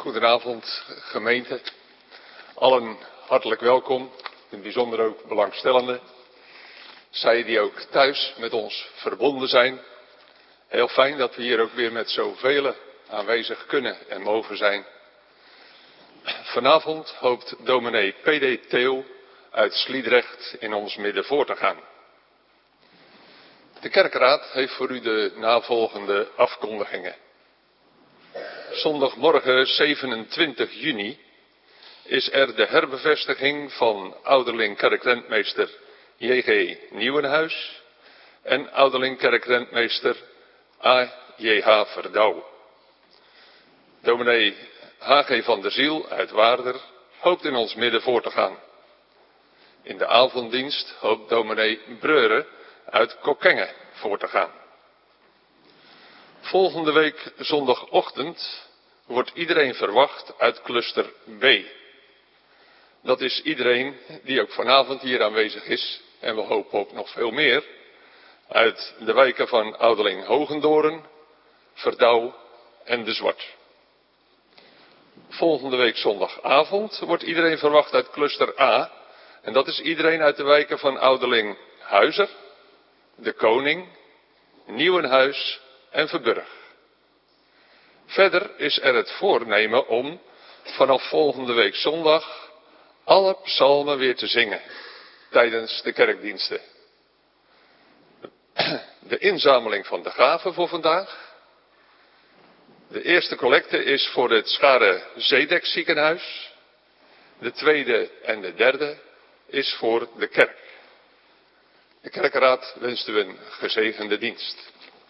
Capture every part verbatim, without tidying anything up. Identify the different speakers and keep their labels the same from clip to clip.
Speaker 1: Goedenavond gemeente, allen hartelijk welkom, in het bijzonder ook belangstellenden. Zij die ook thuis met ons verbonden zijn. Heel fijn dat we hier ook weer met zoveel aanwezig kunnen en mogen zijn. Vanavond hoopt dominee P D Theo uit Sliedrecht in ons midden voor te gaan. De kerkraad heeft voor u de navolgende afkondigingen. Zondagmorgen zevenentwintig juni is er de herbevestiging van ouderling kerkrentmeester J G Nieuwenhuis en ouderling kerkrentmeester A J H Verdouw. Dominee H G van der Ziel uit Waarder hoopt in ons midden voor te gaan. In de avonddienst hoopt dominee Breuren uit Kockengen voor te gaan. Volgende week zondagochtend wordt iedereen verwacht uit cluster B. Dat is iedereen die ook vanavond hier aanwezig is, en we hopen ook nog veel meer, uit de wijken van Ouderling Hogendoren, Verdouw en De Zwart. Volgende week zondagavond wordt iedereen verwacht uit cluster A, en dat is iedereen uit de wijken van Ouderling Huizer, De Koning, Nieuwenhuis en Verburg. Verder is er het voornemen om vanaf volgende week zondag alle psalmen weer te zingen tijdens de kerkdiensten. De inzameling van de gaven voor vandaag. De eerste collecte is voor het Schare Zedek ziekenhuis. De tweede en de derde is voor de kerk. De kerkenraad wenst u een gezegende dienst.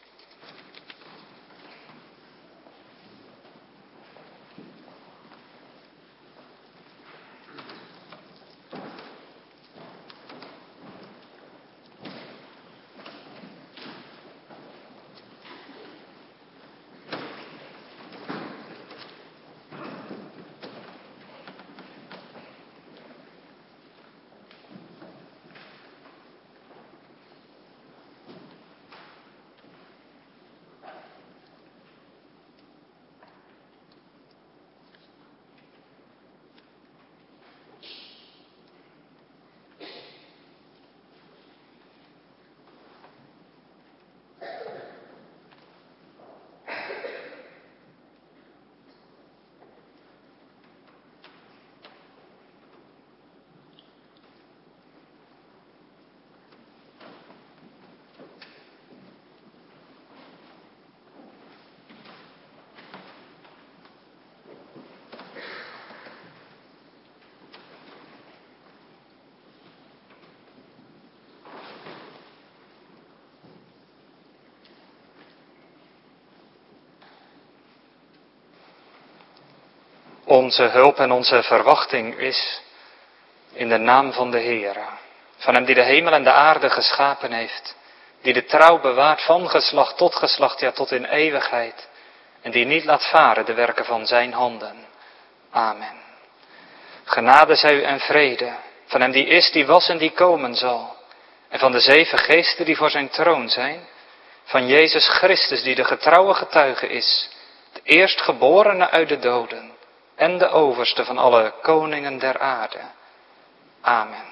Speaker 2: Onze hulp en onze verwachting is in de naam van de Heere, van hem die de hemel en de aarde geschapen heeft, die de trouw bewaart van geslacht tot geslacht, ja tot in eeuwigheid, en die niet laat varen de werken van zijn handen. Amen. Genade zij u en vrede, van hem die is, die was en die komen zal, en van de zeven geesten die voor zijn troon zijn, van Jezus Christus die de getrouwe getuige is, de eerstgeborene uit de doden, en de overste van alle koningen der aarde. Amen.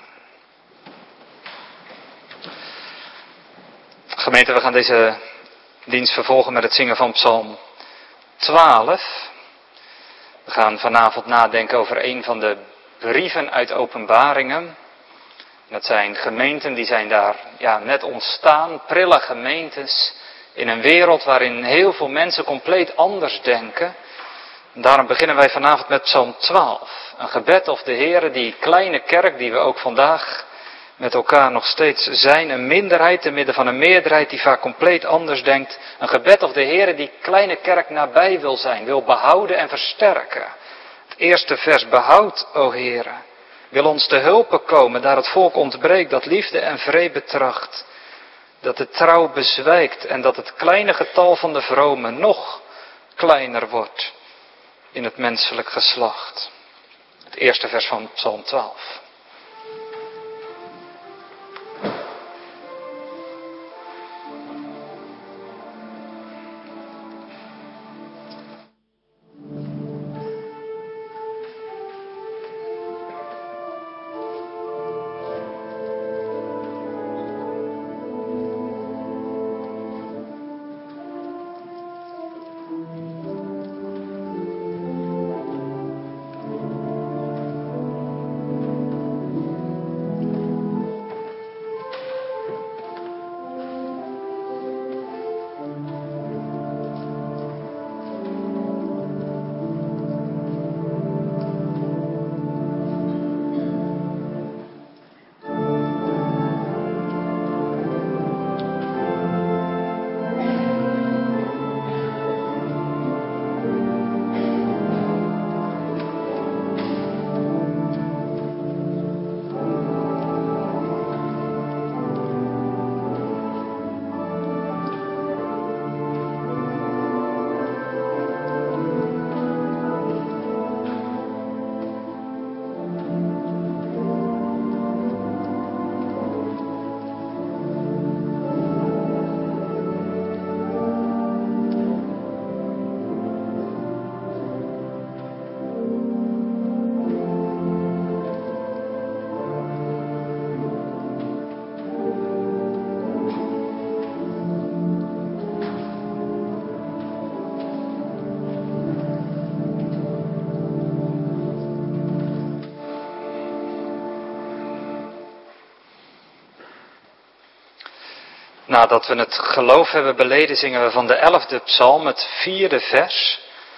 Speaker 2: Gemeente, we gaan deze dienst vervolgen met het zingen van Psalm twaalf. We gaan vanavond nadenken over een van de brieven uit Openbaringen. Dat zijn gemeenten die zijn daar ja, net ontstaan, prille gemeentes in een wereld waarin heel veel mensen compleet anders denken. Daarom beginnen wij vanavond met Psalm twaalf. Een gebed of de Heere, die kleine kerk die we ook vandaag met elkaar nog steeds zijn. Een minderheid te midden van een meerderheid die vaak compleet anders denkt. Een gebed of de Heere die kleine kerk nabij wil zijn, wil behouden en versterken. Het eerste vers: behoud, o Heere. Wil ons te hulpen komen, daar het volk ontbreekt, dat liefde en vrede betracht. Dat de trouw bezwijkt en dat het kleine getal van de vromen nog kleiner wordt in het menselijk geslacht. Het eerste vers van Psalm twaalf. Nadat we het geloof hebben beleden, zingen we van de elfde psalm, het vierde vers.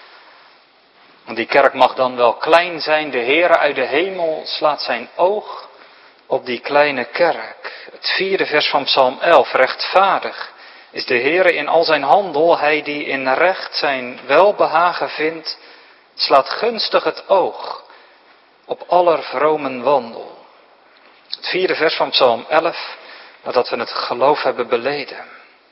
Speaker 2: Want die kerk mag dan wel klein zijn, de Heere uit de hemel slaat zijn oog op die kleine kerk. Het vierde vers van psalm elf, rechtvaardig is de Heere in al zijn handel, hij die in recht zijn welbehagen vindt, slaat gunstig het oog op aller vromen wandel. Het vierde vers van psalm elf, nadat we het geloof hebben beleden.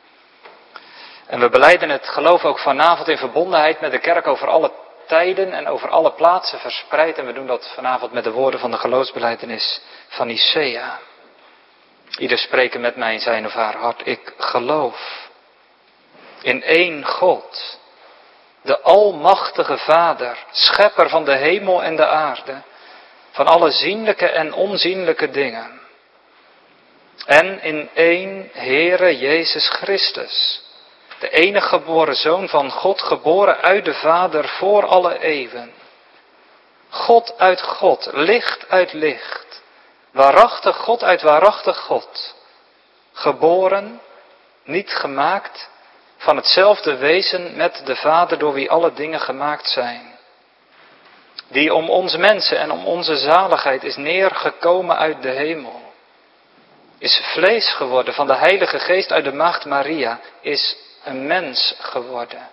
Speaker 2: En we belijden het geloof ook vanavond in verbondenheid met de kerk over alle tijden en over alle plaatsen verspreid. En we doen dat vanavond met de woorden van de geloofsbelijdenis van Nicea. Ieder spreken met mij in zijn of haar hart. Ik geloof in één God, de almachtige Vader, schepper van de hemel en de aarde, van alle zienlijke en onzienlijke dingen. En in één Heere Jezus Christus, de enige geboren Zoon van God, geboren uit de Vader voor alle eeuwen. God uit God, licht uit licht, waarachtig God uit waarachtig God. Geboren, niet gemaakt, van hetzelfde wezen met de Vader door wie alle dingen gemaakt zijn. Die om ons mensen en om onze zaligheid is neergekomen uit de hemel. Is vlees geworden van de Heilige Geest uit de maagd Maria, is een mens geworden.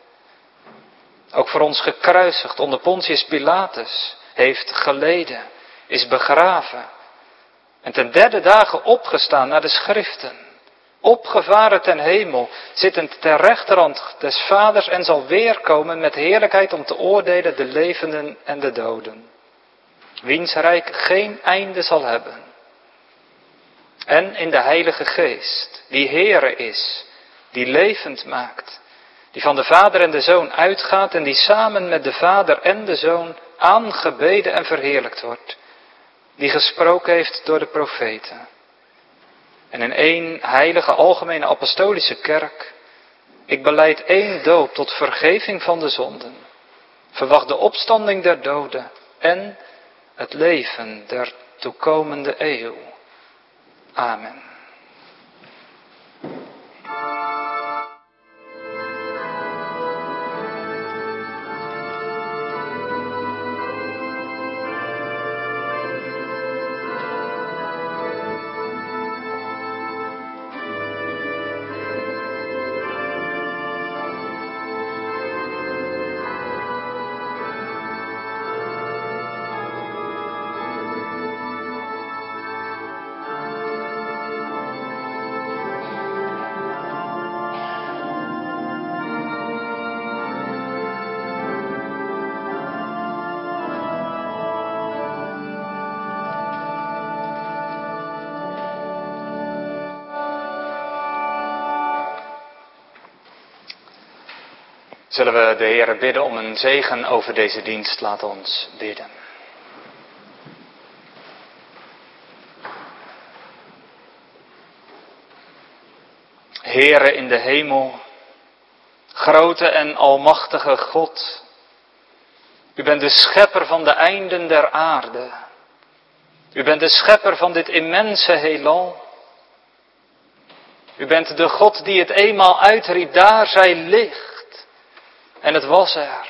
Speaker 2: Ook voor ons gekruisigd onder Pontius Pilatus, heeft geleden, is begraven. En ten derde dagen opgestaan naar de schriften. Opgevaren ten hemel, zittend ter rechterhand des Vaders en zal weerkomen met heerlijkheid om te oordelen de levenden en de doden. Wiens rijk geen einde zal hebben. En in de Heilige Geest, die Heere is, die levend maakt, die van de Vader en de Zoon uitgaat en die samen met de Vader en de Zoon aangebeden en verheerlijkt wordt, die gesproken heeft door de profeten. En in één heilige algemene apostolische kerk, ik belijd één doop tot vergeving van de zonden, verwacht de opstanding der doden en het leven der toekomende eeuw. Amen. Zullen we de Heere bidden om een zegen over deze dienst? Laat ons bidden. Heere in de hemel, grote en almachtige God, u bent de schepper van de einden der aarde. U bent de schepper van dit immense heelal. U bent de God die het eenmaal uitriep, daar zij licht. En het was er.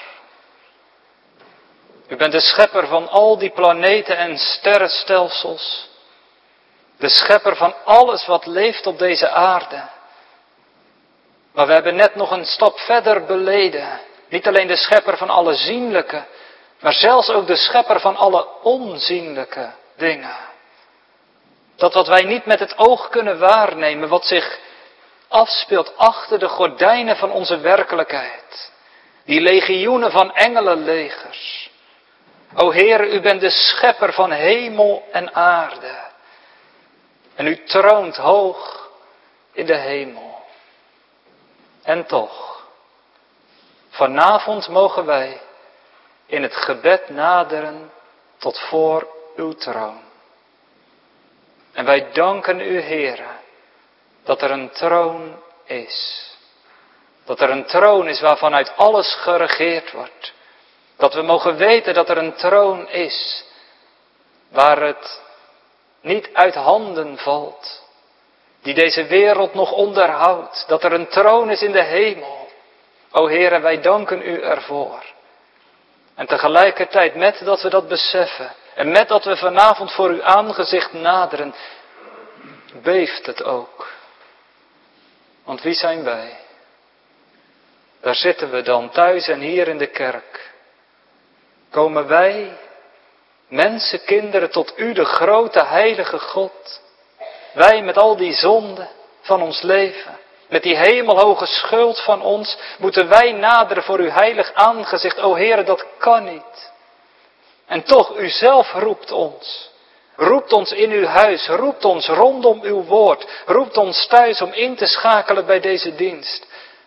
Speaker 2: U bent de schepper van al die planeten en sterrenstelsels. De schepper van alles wat leeft op deze aarde. Maar we hebben net nog een stap verder beleden. Niet alleen de schepper van alle zienlijke, maar zelfs ook de schepper van alle onzienlijke dingen. Dat wat wij niet met het oog kunnen waarnemen, wat zich afspeelt achter de gordijnen van onze werkelijkheid. Die legioenen van engelenlegers. O Heer, u bent de schepper van hemel en aarde. En u troont hoog in de hemel. En toch, vanavond mogen wij in het gebed naderen tot voor uw troon. En wij danken u, Heere, dat er een troon is. Dat er een troon is waarvan uit alles geregeerd wordt. Dat we mogen weten dat er een troon is waar het niet uit handen valt. die deze wereld nog onderhoudt, dat er een troon is in de hemel. O Heere, wij danken u ervoor. En tegelijkertijd, met dat we dat beseffen, en met dat we vanavond voor uw aangezicht naderen, beeft het ook. Want wie zijn wij? Daar zitten we dan thuis en hier in de kerk. Komen wij, mensenkinderen, tot u, de grote heilige God. Wij met al die zonden van ons leven, met die hemelhoge schuld van ons, moeten wij naderen voor uw heilig aangezicht. O Heere, dat kan niet. En toch, u zelf roept ons. Roept ons in uw huis, roept ons rondom uw woord. Roept ons thuis om in te schakelen bij deze dienst.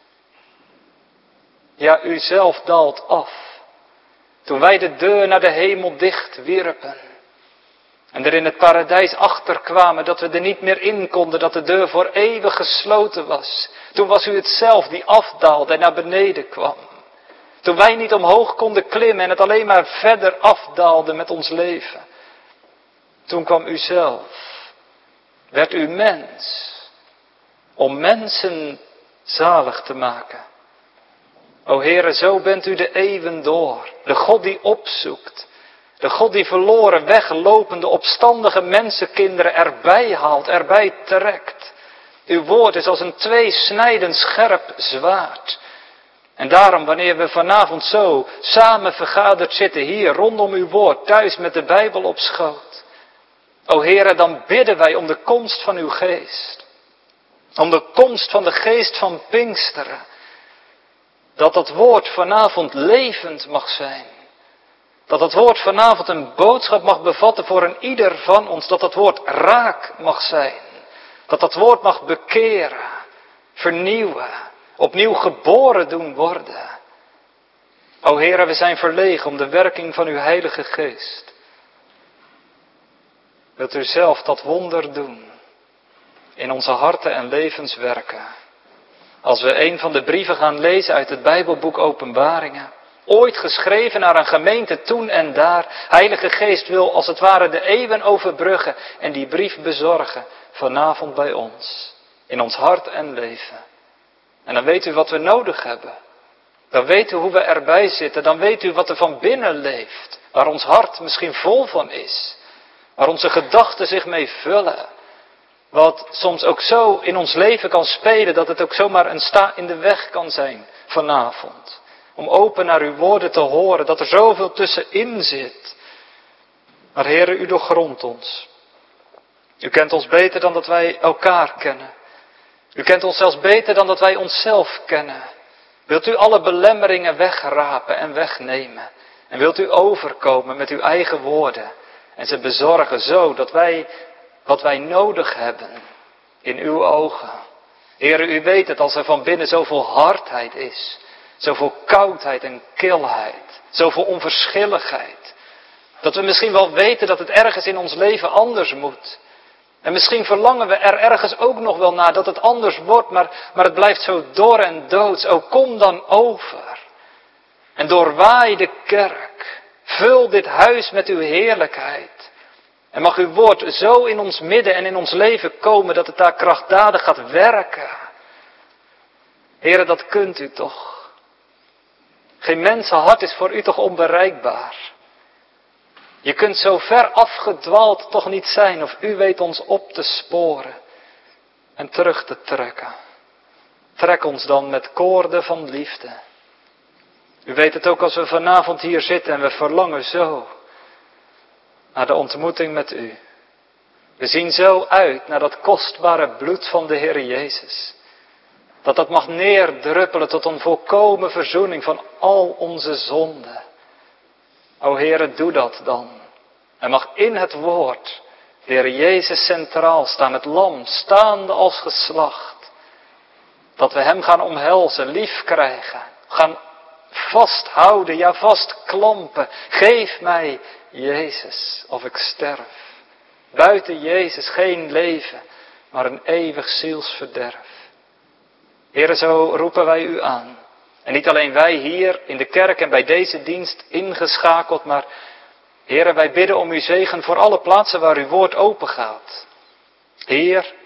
Speaker 2: Ja, u zelf daalt af. Toen wij de deur naar de hemel dicht wierpen. En er in het paradijs achterkwamen dat we er niet meer in konden, dat de deur voor eeuwig gesloten was. Toen was u het zelf die afdaalde en naar beneden kwam. Toen wij niet omhoog konden klimmen en het alleen maar verder afdaalde met ons leven. Toen kwam u zelf, werd u mens, om mensen zalig te maken. O Heere, zo bent u de eeuwen door, de God die opzoekt. De God die verloren weglopende opstandige mensenkinderen erbij haalt, erbij trekt. Uw woord is als een tweesnijdend scherp zwaard. En daarom, wanneer we vanavond zo samen vergaderd zitten hier rondom uw woord, thuis met de Bijbel op schoot. O Heere, dan bidden wij om de komst van uw geest. Om de komst van de geest van Pinksteren. Dat dat woord vanavond levend mag zijn. Dat het woord vanavond een boodschap mag bevatten voor een ieder van ons. Dat het woord raak mag zijn. Dat dat woord mag bekeren, vernieuwen, opnieuw geboren doen worden. O Heere, we zijn verlegen om de werking van uw Heilige Geest. Wilt u zelf dat wonder doen in onze harten en levens werken. Als we een van de brieven gaan lezen uit het Bijbelboek Openbaringen. Ooit geschreven naar een gemeente toen en daar. Heilige Geest wil als het ware de eeuwen overbruggen en die brief bezorgen vanavond bij ons. In ons hart en leven. En dan weet u wat we nodig hebben. Dan weet u hoe we erbij zitten. Dan weet u wat er van binnen leeft. Waar ons hart misschien vol van is. Waar onze gedachten zich mee vullen. Wat soms ook zo in ons leven kan spelen. Dat het ook zomaar een sta in de weg kan zijn vanavond. Om open naar uw woorden te horen. Dat er zoveel tussenin zit. Maar Heere, u doorgrondt ons. U kent ons beter dan dat wij elkaar kennen. U kent ons zelfs beter dan dat wij onszelf kennen. Wilt u alle belemmeringen wegrapen en wegnemen. En wilt u overkomen met uw eigen woorden. En ze bezorgen zo dat wij wat wij nodig hebben in uw ogen. Heere, u weet het als er van binnen zoveel hardheid is. Zoveel koudheid en kilheid. Zoveel onverschilligheid. Dat we misschien wel weten dat het ergens in ons leven anders moet. En misschien verlangen we er ergens ook nog wel naar dat het anders wordt. Maar, maar het blijft zo dor en doods. O, kom dan over. En doorwaai de kerk. Vul dit huis met uw heerlijkheid. En mag uw woord zo in ons midden en in ons leven komen dat het daar krachtdadig gaat werken. Heere, dat kunt u toch. Geen mensenhart is voor u toch onbereikbaar. Je kunt zo ver afgedwaald toch niet zijn of u weet ons op te sporen en terug te trekken. Trek ons dan met koorden van liefde. U weet het ook als we vanavond hier zitten en we verlangen zo naar de ontmoeting met u. We zien zo uit naar dat kostbare bloed van de Heer Jezus. Dat dat mag neerdruppelen tot een volkomen verzoening van al onze zonden. O Heere, doe dat dan. En mag in het woord de Heer Jezus centraal staan, het lam staande als geslacht. Dat we hem gaan omhelzen, lief krijgen, gaan vasthouden, ja vastklampen. Geef mij Jezus of ik sterf. Buiten Jezus geen leven, maar een eeuwig zielsverderf. Heere, zo roepen wij u aan. En niet alleen wij hier in de kerk en bij deze dienst ingeschakeld, maar Heere, wij bidden om uw zegen voor alle plaatsen waar uw woord open gaat. Heer,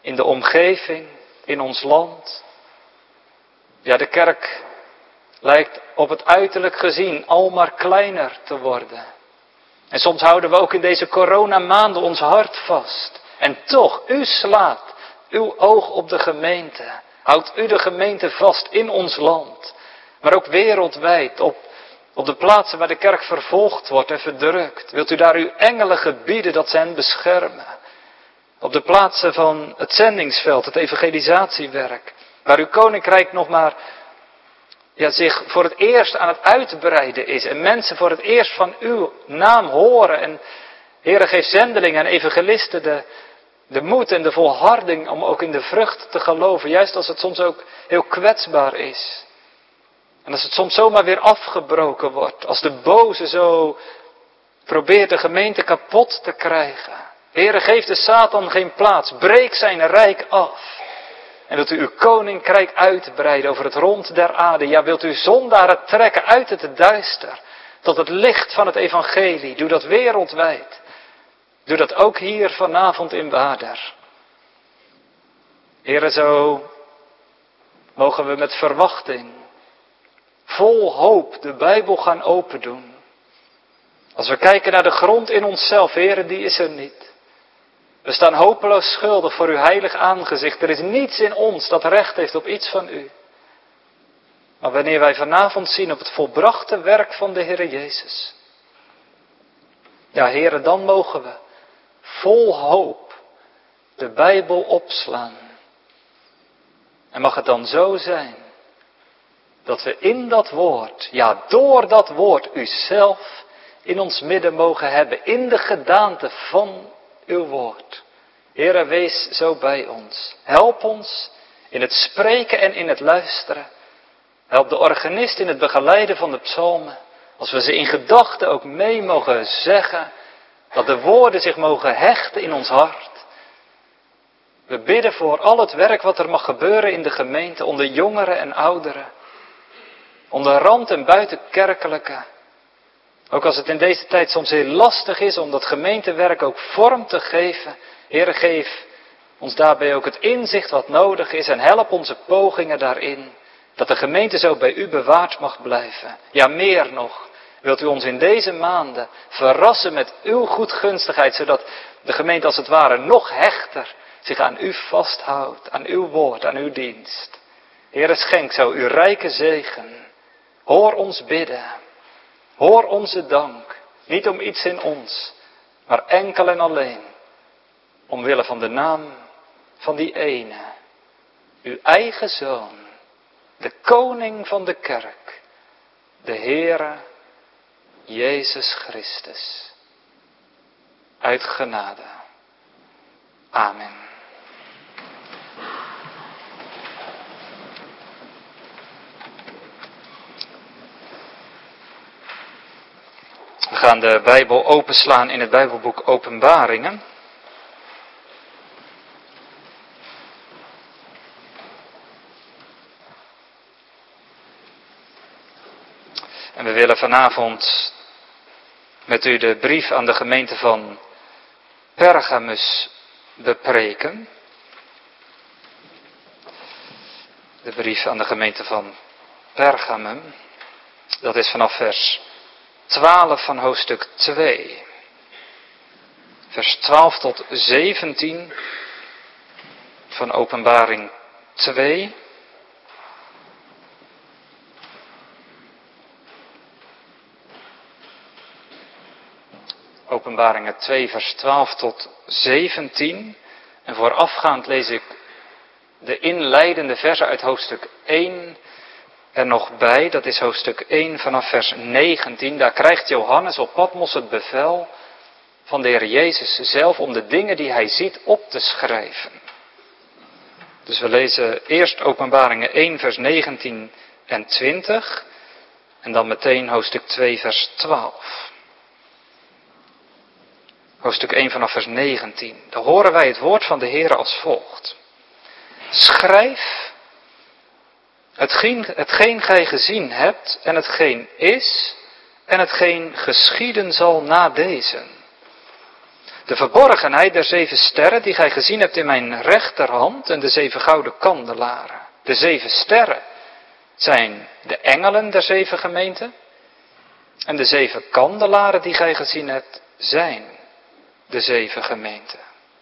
Speaker 2: in de omgeving, in ons land. Ja, de kerk lijkt op het uiterlijk gezien al maar kleiner te worden. En soms houden we ook in deze coronamaanden ons hart vast. En toch, u slaat uw oog op de gemeente. Houdt u de gemeente vast in ons land. Maar ook wereldwijd, op, op de plaatsen waar de kerk vervolgd wordt en verdrukt. Wilt u daar uw engelen gebieden dat ze hen beschermen. Op de plaatsen van het zendingsveld, het evangelisatiewerk. Waar uw koninkrijk nog maar ja, zich voor het eerst aan het uitbreiden is. En mensen voor het eerst van uw naam horen. En Heere, geef zendelingen en evangelisten de, de moed en de volharding om ook in de vrucht te geloven. Juist als het soms ook heel kwetsbaar is. En als het soms zomaar weer afgebroken wordt. Als de boze zo probeert de gemeente kapot te krijgen. Heere, geef de Satan geen plaats. Breek zijn rijk af. En wilt u uw koninkrijk uitbreiden over het rond der aarde. Ja, wilt u zondaren trekken uit het duister. Tot het licht van het evangelie. Doe dat wereldwijd. Doe dat ook hier vanavond in Waarder. Heere, zo mogen we met verwachting, vol hoop de Bijbel gaan opendoen. Als we kijken naar de grond in onszelf, Heere, die is er niet. We staan hopeloos schuldig voor uw heilig aangezicht. Er is niets in ons dat recht heeft op iets van u. Maar wanneer wij vanavond zien op het volbrachte werk van de Heere Jezus. Ja, Heere, dan mogen we vol hoop de Bijbel opslaan. En mag het dan zo zijn dat we in dat woord, ja door dat woord, uzelf in ons midden mogen hebben. In de gedaante van uw woord. Heere, wees zo bij ons. Help ons in het spreken en in het luisteren. Help de organist in het begeleiden van de psalmen. Als we ze in gedachten ook mee mogen zeggen. Dat de woorden zich mogen hechten in ons hart. We bidden voor al het werk wat er mag gebeuren in de gemeente. Onder jongeren en ouderen. Onder rand- en buitenkerkelijke. Ook als het in deze tijd soms heel lastig is om dat gemeentewerk ook vorm te geven. Heere, geef ons daarbij ook het inzicht wat nodig is en help onze pogingen daarin. Dat de gemeente zo bij u bewaard mag blijven. Ja, meer nog. Wilt u ons in deze maanden verrassen met uw goedgunstigheid, zodat de gemeente als het ware nog hechter zich aan u vasthoudt, aan uw woord, aan uw dienst. Heere, schenk zo uw rijke zegen. Hoor ons bidden. Hoor onze dank, niet om iets in ons, maar enkel en alleen, omwille van de naam van die ene, uw eigen Zoon, de koning van de kerk, de Heere Jezus Christus. Uit genade. Amen. We gaan de Bijbel openslaan in het Bijbelboek Openbaringen. En we willen vanavond met u de brief aan de gemeente van Pergamus bepreken. De brief aan de gemeente van Pergamum. Dat is vanaf vers twaalf van hoofdstuk twee. Vers twaalf tot zeventien van Openbaring twee. Openbaringen twee vers twaalf tot zeventien. En voorafgaand lees ik de inleidende versen uit hoofdstuk één er nog bij. Dat is hoofdstuk één vanaf vers negentien. Daar krijgt Johannes op Patmos het bevel van de Heer Jezus zelf om de dingen die hij ziet op te schrijven. Dus we lezen eerst Openbaringen één vers negentien en twintig. En dan meteen hoofdstuk twee vers twaalf. Hoofdstuk één vanaf vers negentien. Daar horen wij het woord van de Heer als volgt. Schrijf hetgeen, hetgeen gij gezien hebt en hetgeen is en hetgeen geschieden zal na deze. De verborgenheid der zeven sterren die gij gezien hebt in mijn rechterhand en de zeven gouden kandelaren. De zeven sterren zijn de engelen der zeven gemeenten. En de zeven kandelaren die gij gezien hebt zijn de zeven gemeenten.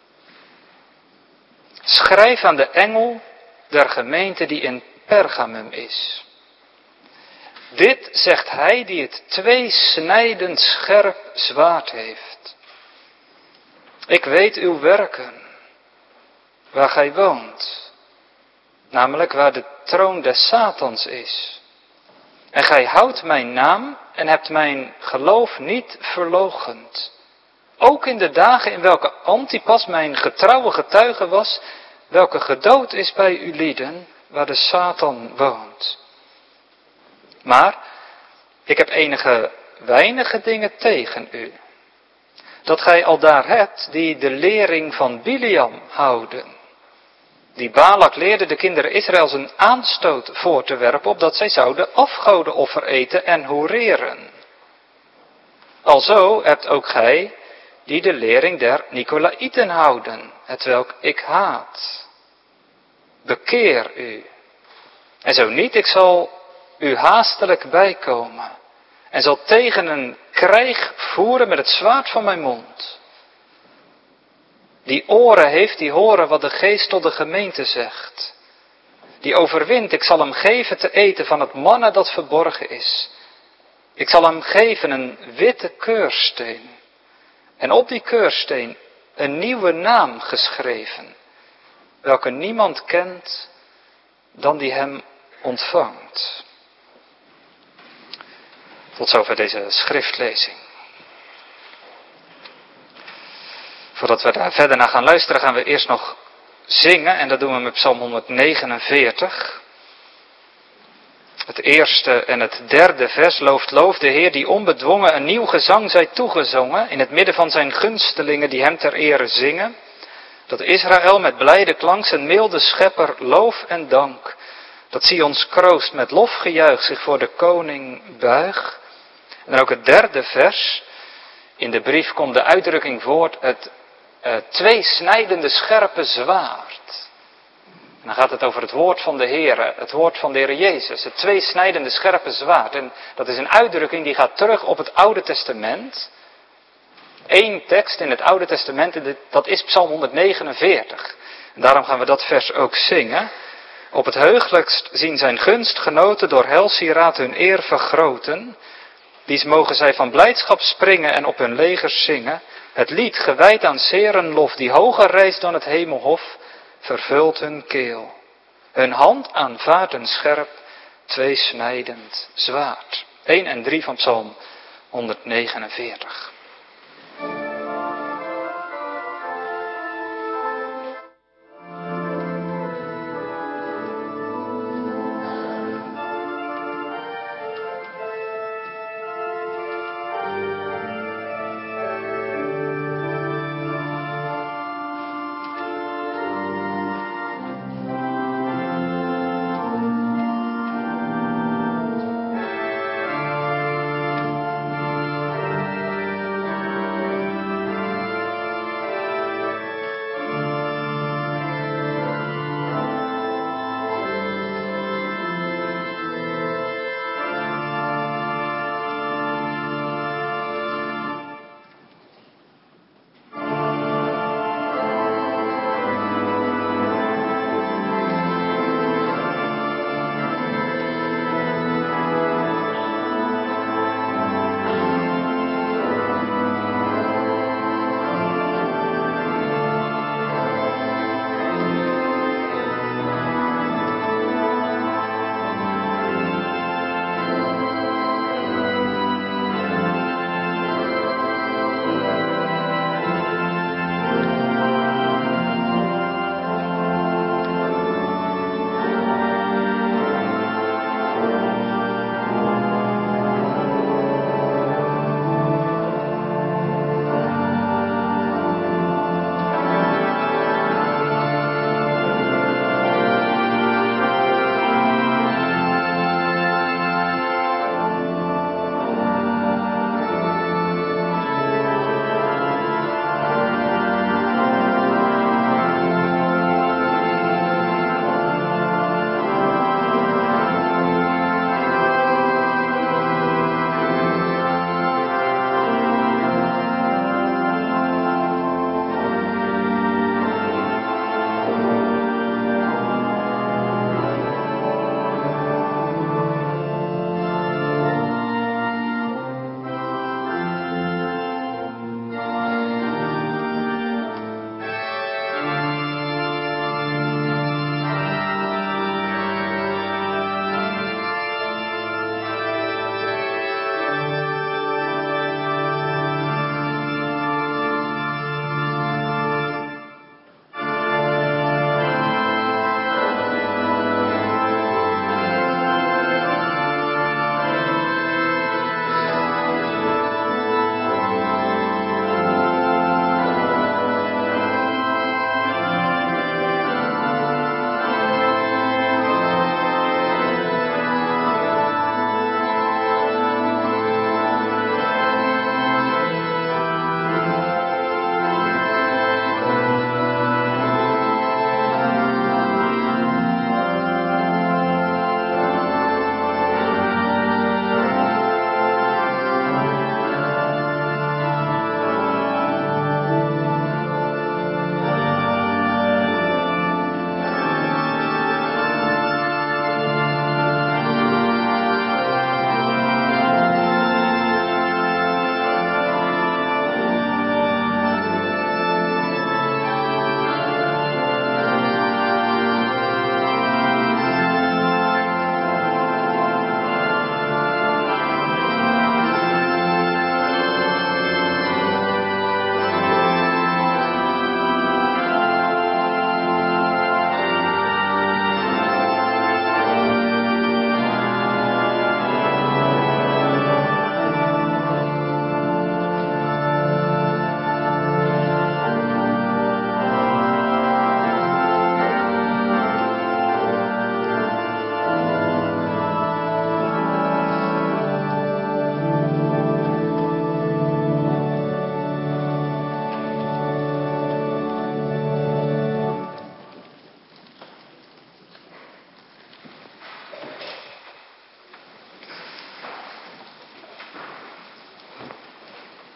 Speaker 2: Schrijf aan de engel der gemeente die in Pergamum is. Dit zegt hij die het tweesnijdend scherp zwaard heeft. Ik weet uw werken, waar gij woont, namelijk waar de troon des Satans is. En gij houdt mijn naam en hebt mijn geloof niet verloochend. Ook in de dagen in welke Antipas mijn getrouwe getuige was, welke gedood is bij uw lieden, waar de Satan woont. Maar ik heb enige weinige dingen tegen u. Dat gij aldaar hebt die de lering van Biliam houden. Die Balak leerde de kinderen Israëls een aanstoot voor te werpen, opdat zij zouden afgodenoffer eten en hoereren. Alzo hebt ook gij die de lering der Nicolaïten houden, hetwelk ik haat. Bekeer u. En zo niet, ik zal u haastelijk bijkomen en zal tegen een krijg voeren met het zwaard van mijn mond. Die oren heeft, die horen wat de geest tot de gemeente zegt. Die overwint, ik zal hem geven te eten van het manna dat verborgen is. Ik zal hem geven een witte keursteen. En op die keursteen een nieuwe naam geschreven, welke niemand kent dan die hem ontvangt. Tot zover deze schriftlezing. Voordat we daar verder naar gaan luisteren, gaan we eerst nog zingen. En dat doen we met Psalm honderdnegenenveertig. Het eerste en het derde vers. Looft, looft de Heer die onbedwongen een nieuw gezang zij toegezongen. In het midden van zijn gunstelingen die hem ter ere zingen. Dat Israël met blijde klank zijn milde schepper loof en dank. Dat Sions kroost met lofgejuich zich voor de koning buig. En dan ook het derde vers. In de brief komt de uitdrukking voort, het uh, tweesnijdende scherpe zwaard. En dan gaat het over het woord van de Heer, het woord van de Heer Jezus. Het tweesnijdende scherpe zwaard. En dat is een uitdrukking die gaat terug op het Oude Testament. Eén tekst in het Oude Testament, en dat is Psalm honderdnegenenveertig. En daarom gaan we dat vers ook zingen. Op het heugelijkst zien zijn gunstgenoten door helsieraad hun eer vergroten. Dies mogen zij van blijdschap springen en op hun legers zingen. Het lied gewijd aan serenlof die hoger reist dan het hemelhof, vervult hun keel. Hun hand aanvaardt een scherp, tweesnijdend zwaard. één en drie van Psalm honderdnegenenveertig.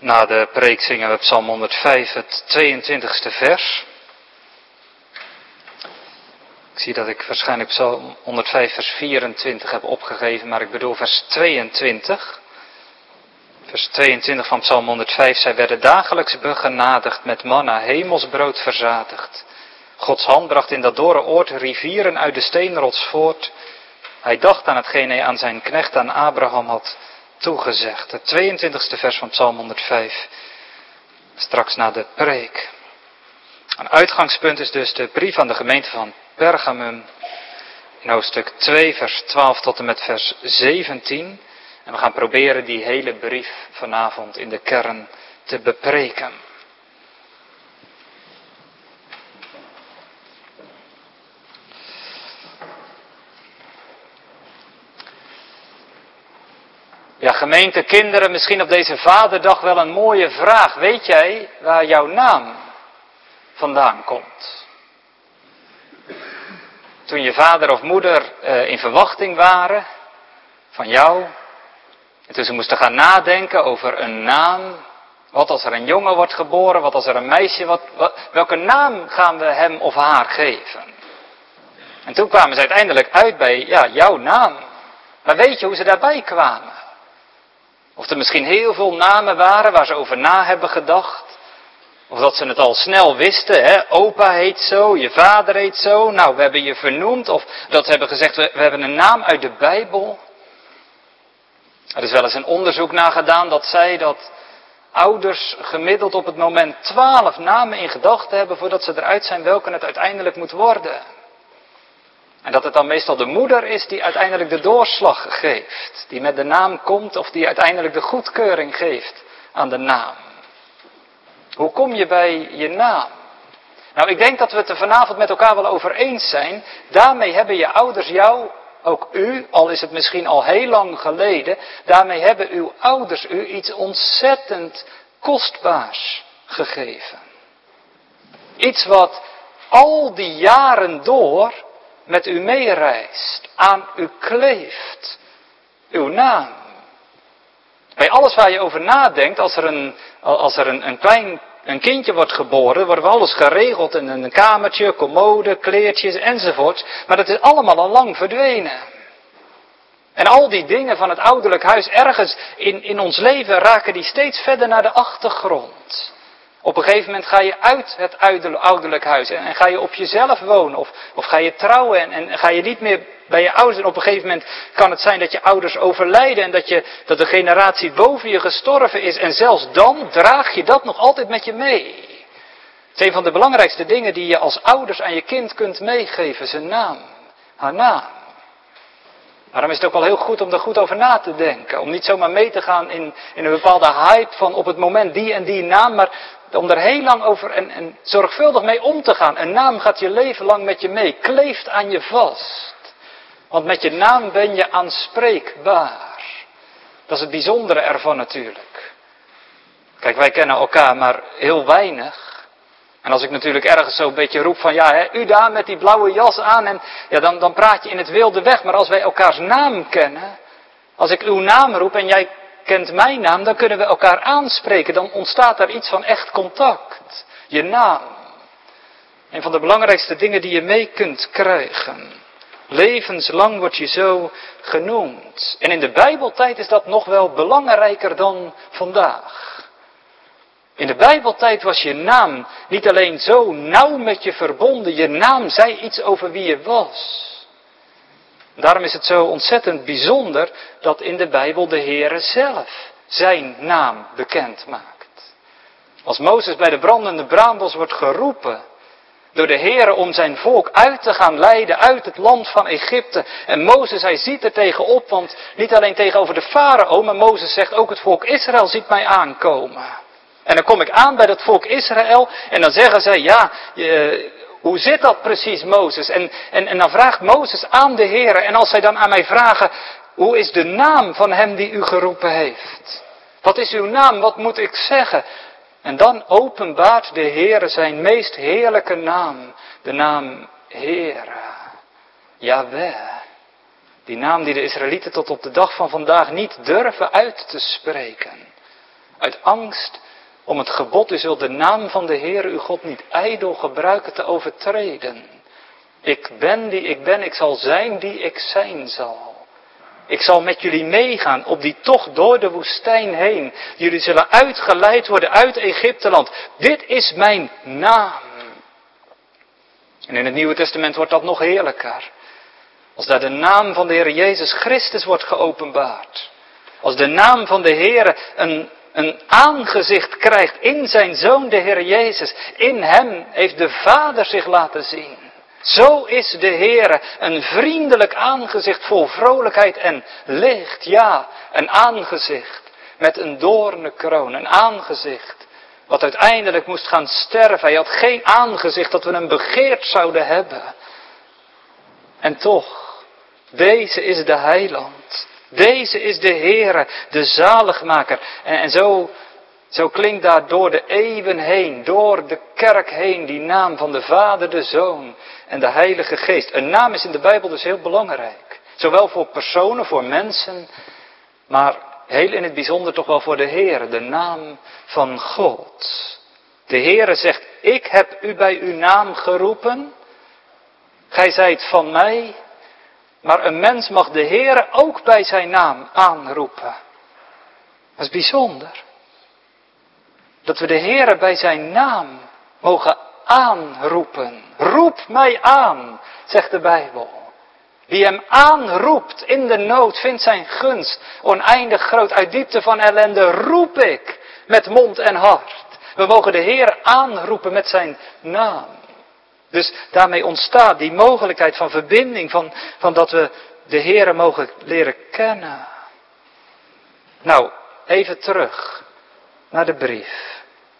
Speaker 2: Na de preek zingen we Psalm honderdvijf, het tweeëntwintigste vers. Ik zie dat ik waarschijnlijk Psalm honderdvijf vers vierentwintig heb opgegeven, maar ik bedoel vers tweeëntwintig. Vers tweeëntwintig van Psalm honderdvijf. Zij werden dagelijks begenadigd, met manna, hemelsbrood verzadigd. Gods hand bracht in dat dorre oord rivieren uit de steenrots voort. Hij dacht aan hetgeen hij aan zijn knecht, aan Abraham had toegezegd. Het tweeëntwintigste vers van Psalm honderdvijf. Straks na de preek. Een uitgangspunt is dus de brief aan de gemeente van Pergamum. In hoofdstuk twee, vers twaalf tot en met vers zeventien. En we gaan proberen die hele brief vanavond in de kern te bepreken. Ja, gemeente, kinderen, misschien op deze vaderdag wel een mooie vraag. Weet jij waar jouw naam vandaan komt? Toen je vader of moeder uh, in verwachting waren van jou, en toen ze moesten gaan nadenken over een naam. Wat als er een jongen wordt geboren, wat als er een meisje wordt, wat, welke naam gaan we hem of haar geven? En toen kwamen ze uiteindelijk uit bij, ja, jouw naam. Maar weet je hoe ze daarbij kwamen? Of er misschien heel veel namen waren waar ze over na hebben gedacht. Of dat ze het al snel wisten, hè? Opa heet zo, je vader heet zo, nou we hebben je vernoemd. Of dat ze hebben gezegd, we, we hebben een naam uit de Bijbel. Er is wel eens een onderzoek naar gedaan dat zei dat ouders gemiddeld op het moment twaalf namen in gedachten hebben voordat ze eruit zijn welke het uiteindelijk moet worden. En dat het dan meestal de moeder is die uiteindelijk de doorslag geeft. Die met de naam komt of die uiteindelijk de goedkeuring geeft aan de naam. Hoe kom je bij je naam? Nou, ik denk dat we het er vanavond met elkaar wel over eens zijn. Daarmee hebben je ouders jou, ook u, al is het misschien al heel lang geleden. Daarmee hebben uw ouders u iets ontzettend kostbaars gegeven. Iets wat al die jaren door met u meereist, aan u kleeft, uw naam. Bij alles waar je over nadenkt, als er een, als er een, een klein een kindje wordt geboren, wordt alles geregeld in een kamertje, commode, kleertjes enzovoort, maar dat is allemaal al lang verdwenen. En al die dingen van het ouderlijk huis, ergens in, in ons leven raken die steeds verder naar de achtergrond. Op een gegeven moment ga je uit het ouderlijk huis en, en ga je op jezelf wonen of, of ga je trouwen en, en ga je niet meer bij je ouders. En op een gegeven moment kan het zijn dat je ouders overlijden en dat, je, dat de generatie boven je gestorven is. En zelfs dan draag je dat nog altijd met je mee. Het is een van de belangrijkste dingen die je als ouders aan je kind kunt meegeven, zijn naam, haar naam. Daarom is het ook wel heel goed om er goed over na te denken. Om niet zomaar mee te gaan in, in een bepaalde hype van op het moment die en die naam. Maar om er heel lang over en, en zorgvuldig mee om te gaan. Een naam gaat je leven lang met je mee. Kleeft aan je vast. Want met je naam ben je aanspreekbaar. Dat is het bijzondere ervan natuurlijk. Kijk, wij kennen elkaar maar heel weinig. En als ik natuurlijk ergens zo'n beetje roep van ja, hè, u daar met die blauwe jas aan. En ja, dan, dan praat je in het wilde weg. Maar als wij elkaars naam kennen. Als ik uw naam roep en jij kent mijn naam. Dan kunnen we elkaar aanspreken. Dan ontstaat er iets van echt contact. Je naam. Een van de belangrijkste dingen die je mee kunt krijgen. Levenslang word je zo genoemd. En in de Bijbeltijd is dat nog wel belangrijker dan vandaag. In de Bijbeltijd was je naam niet alleen zo nauw met je verbonden. Je naam zei iets over wie je was. Daarom is het zo ontzettend bijzonder dat in de Bijbel de Heere zelf zijn naam bekend maakt. Als Mozes bij de brandende braambos wordt geroepen door de Heere om zijn volk uit te gaan leiden uit het land van Egypte. En Mozes, hij ziet er tegenop, want niet alleen tegenover de farao, maar Mozes zegt ook het volk Israël ziet mij aankomen. En dan kom ik aan bij dat volk Israël en dan zeggen zij, ja, je, hoe zit dat precies Mozes? En, en, en dan vraagt Mozes aan de Heere en als zij dan aan mij vragen, hoe is de naam van hem die u geroepen heeft? Wat is uw naam? Wat moet ik zeggen? En dan openbaart de Heere zijn meest heerlijke naam, de naam Heere, Yahweh. Die naam die de Israëlieten tot op de dag van vandaag niet durven uit te spreken. Uit angst om het gebod, u zult de naam van de Heer uw God niet ijdel gebruiken, te overtreden. Ik ben die ik ben, ik zal zijn die ik zijn zal. Ik zal met jullie meegaan op die tocht door de woestijn heen. Jullie zullen uitgeleid worden uit Egypteland. Dit is mijn naam. En in het Nieuwe Testament wordt dat nog heerlijker. Als daar de naam van de Heer Jezus Christus wordt geopenbaard. Als de naam van de Heer een, een aangezicht krijgt in zijn Zoon, de Heer Jezus. In hem heeft de Vader zich laten zien. Zo is de Heere, een vriendelijk aangezicht vol vrolijkheid en licht. Ja, een aangezicht met een doornenkroon. Een aangezicht wat uiteindelijk moest gaan sterven. Hij had geen aangezicht dat we hem begeerd zouden hebben. En toch, deze is de heiland. Deze is de Heere, de zaligmaker. En, en zo, zo klinkt daar door de eeuwen heen, door de kerk heen, die naam van de Vader, de Zoon en de Heilige Geest. Een naam is in de Bijbel dus heel belangrijk. Zowel voor personen, voor mensen, maar heel in het bijzonder toch wel voor de Heere, de naam van God. De Heere zegt, ik heb u bij uw naam geroepen. Gij zijt van mij. Maar een mens mag de Heere ook bij zijn naam aanroepen. Dat is bijzonder. Dat we de Heere bij zijn naam mogen aanroepen. Roep mij aan, zegt de Bijbel. Wie hem aanroept in de nood vindt zijn gunst oneindig groot. Uit diepte van ellende roep ik met mond en hart. We mogen de Heere aanroepen met zijn naam. Dus daarmee ontstaat die mogelijkheid van verbinding, van, van dat we de Heere mogen leren kennen. Nou, even terug naar de brief.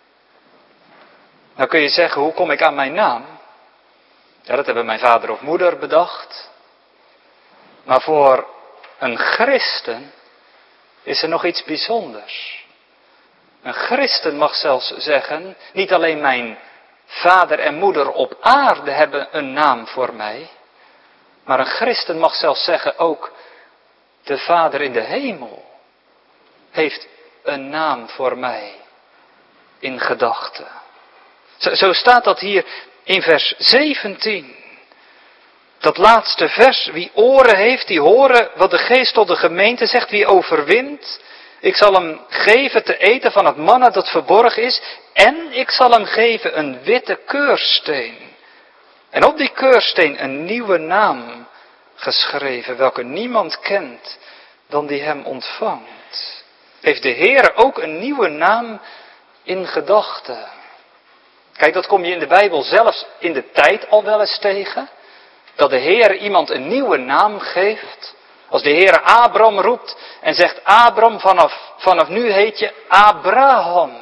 Speaker 2: Nou kun je zeggen, hoe kom ik aan mijn naam? Ja, dat hebben mijn vader of moeder bedacht. Maar voor een christen is er nog iets bijzonders. Een christen mag zelfs zeggen, niet alleen mijn vader en moeder op aarde hebben een naam voor mij. Maar een christen mag zelfs zeggen, ook de Vader in de hemel heeft een naam voor mij in gedachten. Zo, zo staat dat hier in vers zeventien. Dat laatste vers, wie oren heeft, die horen wat de Geest tot de gemeente zegt, wie overwint. Ik zal hem geven te eten van het manna dat verborgen is. En ik zal hem geven een witte keursteen. En op die keursteen een nieuwe naam geschreven, welke niemand kent dan die hem ontvangt. Heeft de Heer ook een nieuwe naam in gedachten? Kijk, dat kom je in de Bijbel zelfs in de tijd al wel eens tegen. Dat de Heer iemand een nieuwe naam geeft. Als de Heer Abram roept en zegt, Abram, vanaf, vanaf nu heet je Abraham.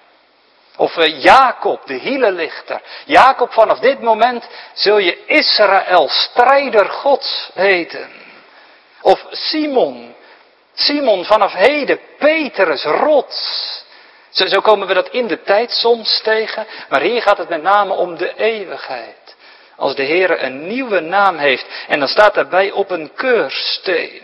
Speaker 2: Of uh, Jacob, de hielenlichter. Jacob, vanaf dit moment zul je Israël, strijder Gods, heten. Of Simon, Simon vanaf heden, Petrus, rots. Zo, zo komen we dat in de tijd soms tegen, maar hier gaat het met name om de eeuwigheid. Als de Heer een nieuwe naam heeft en dan staat daarbij op een keursteen.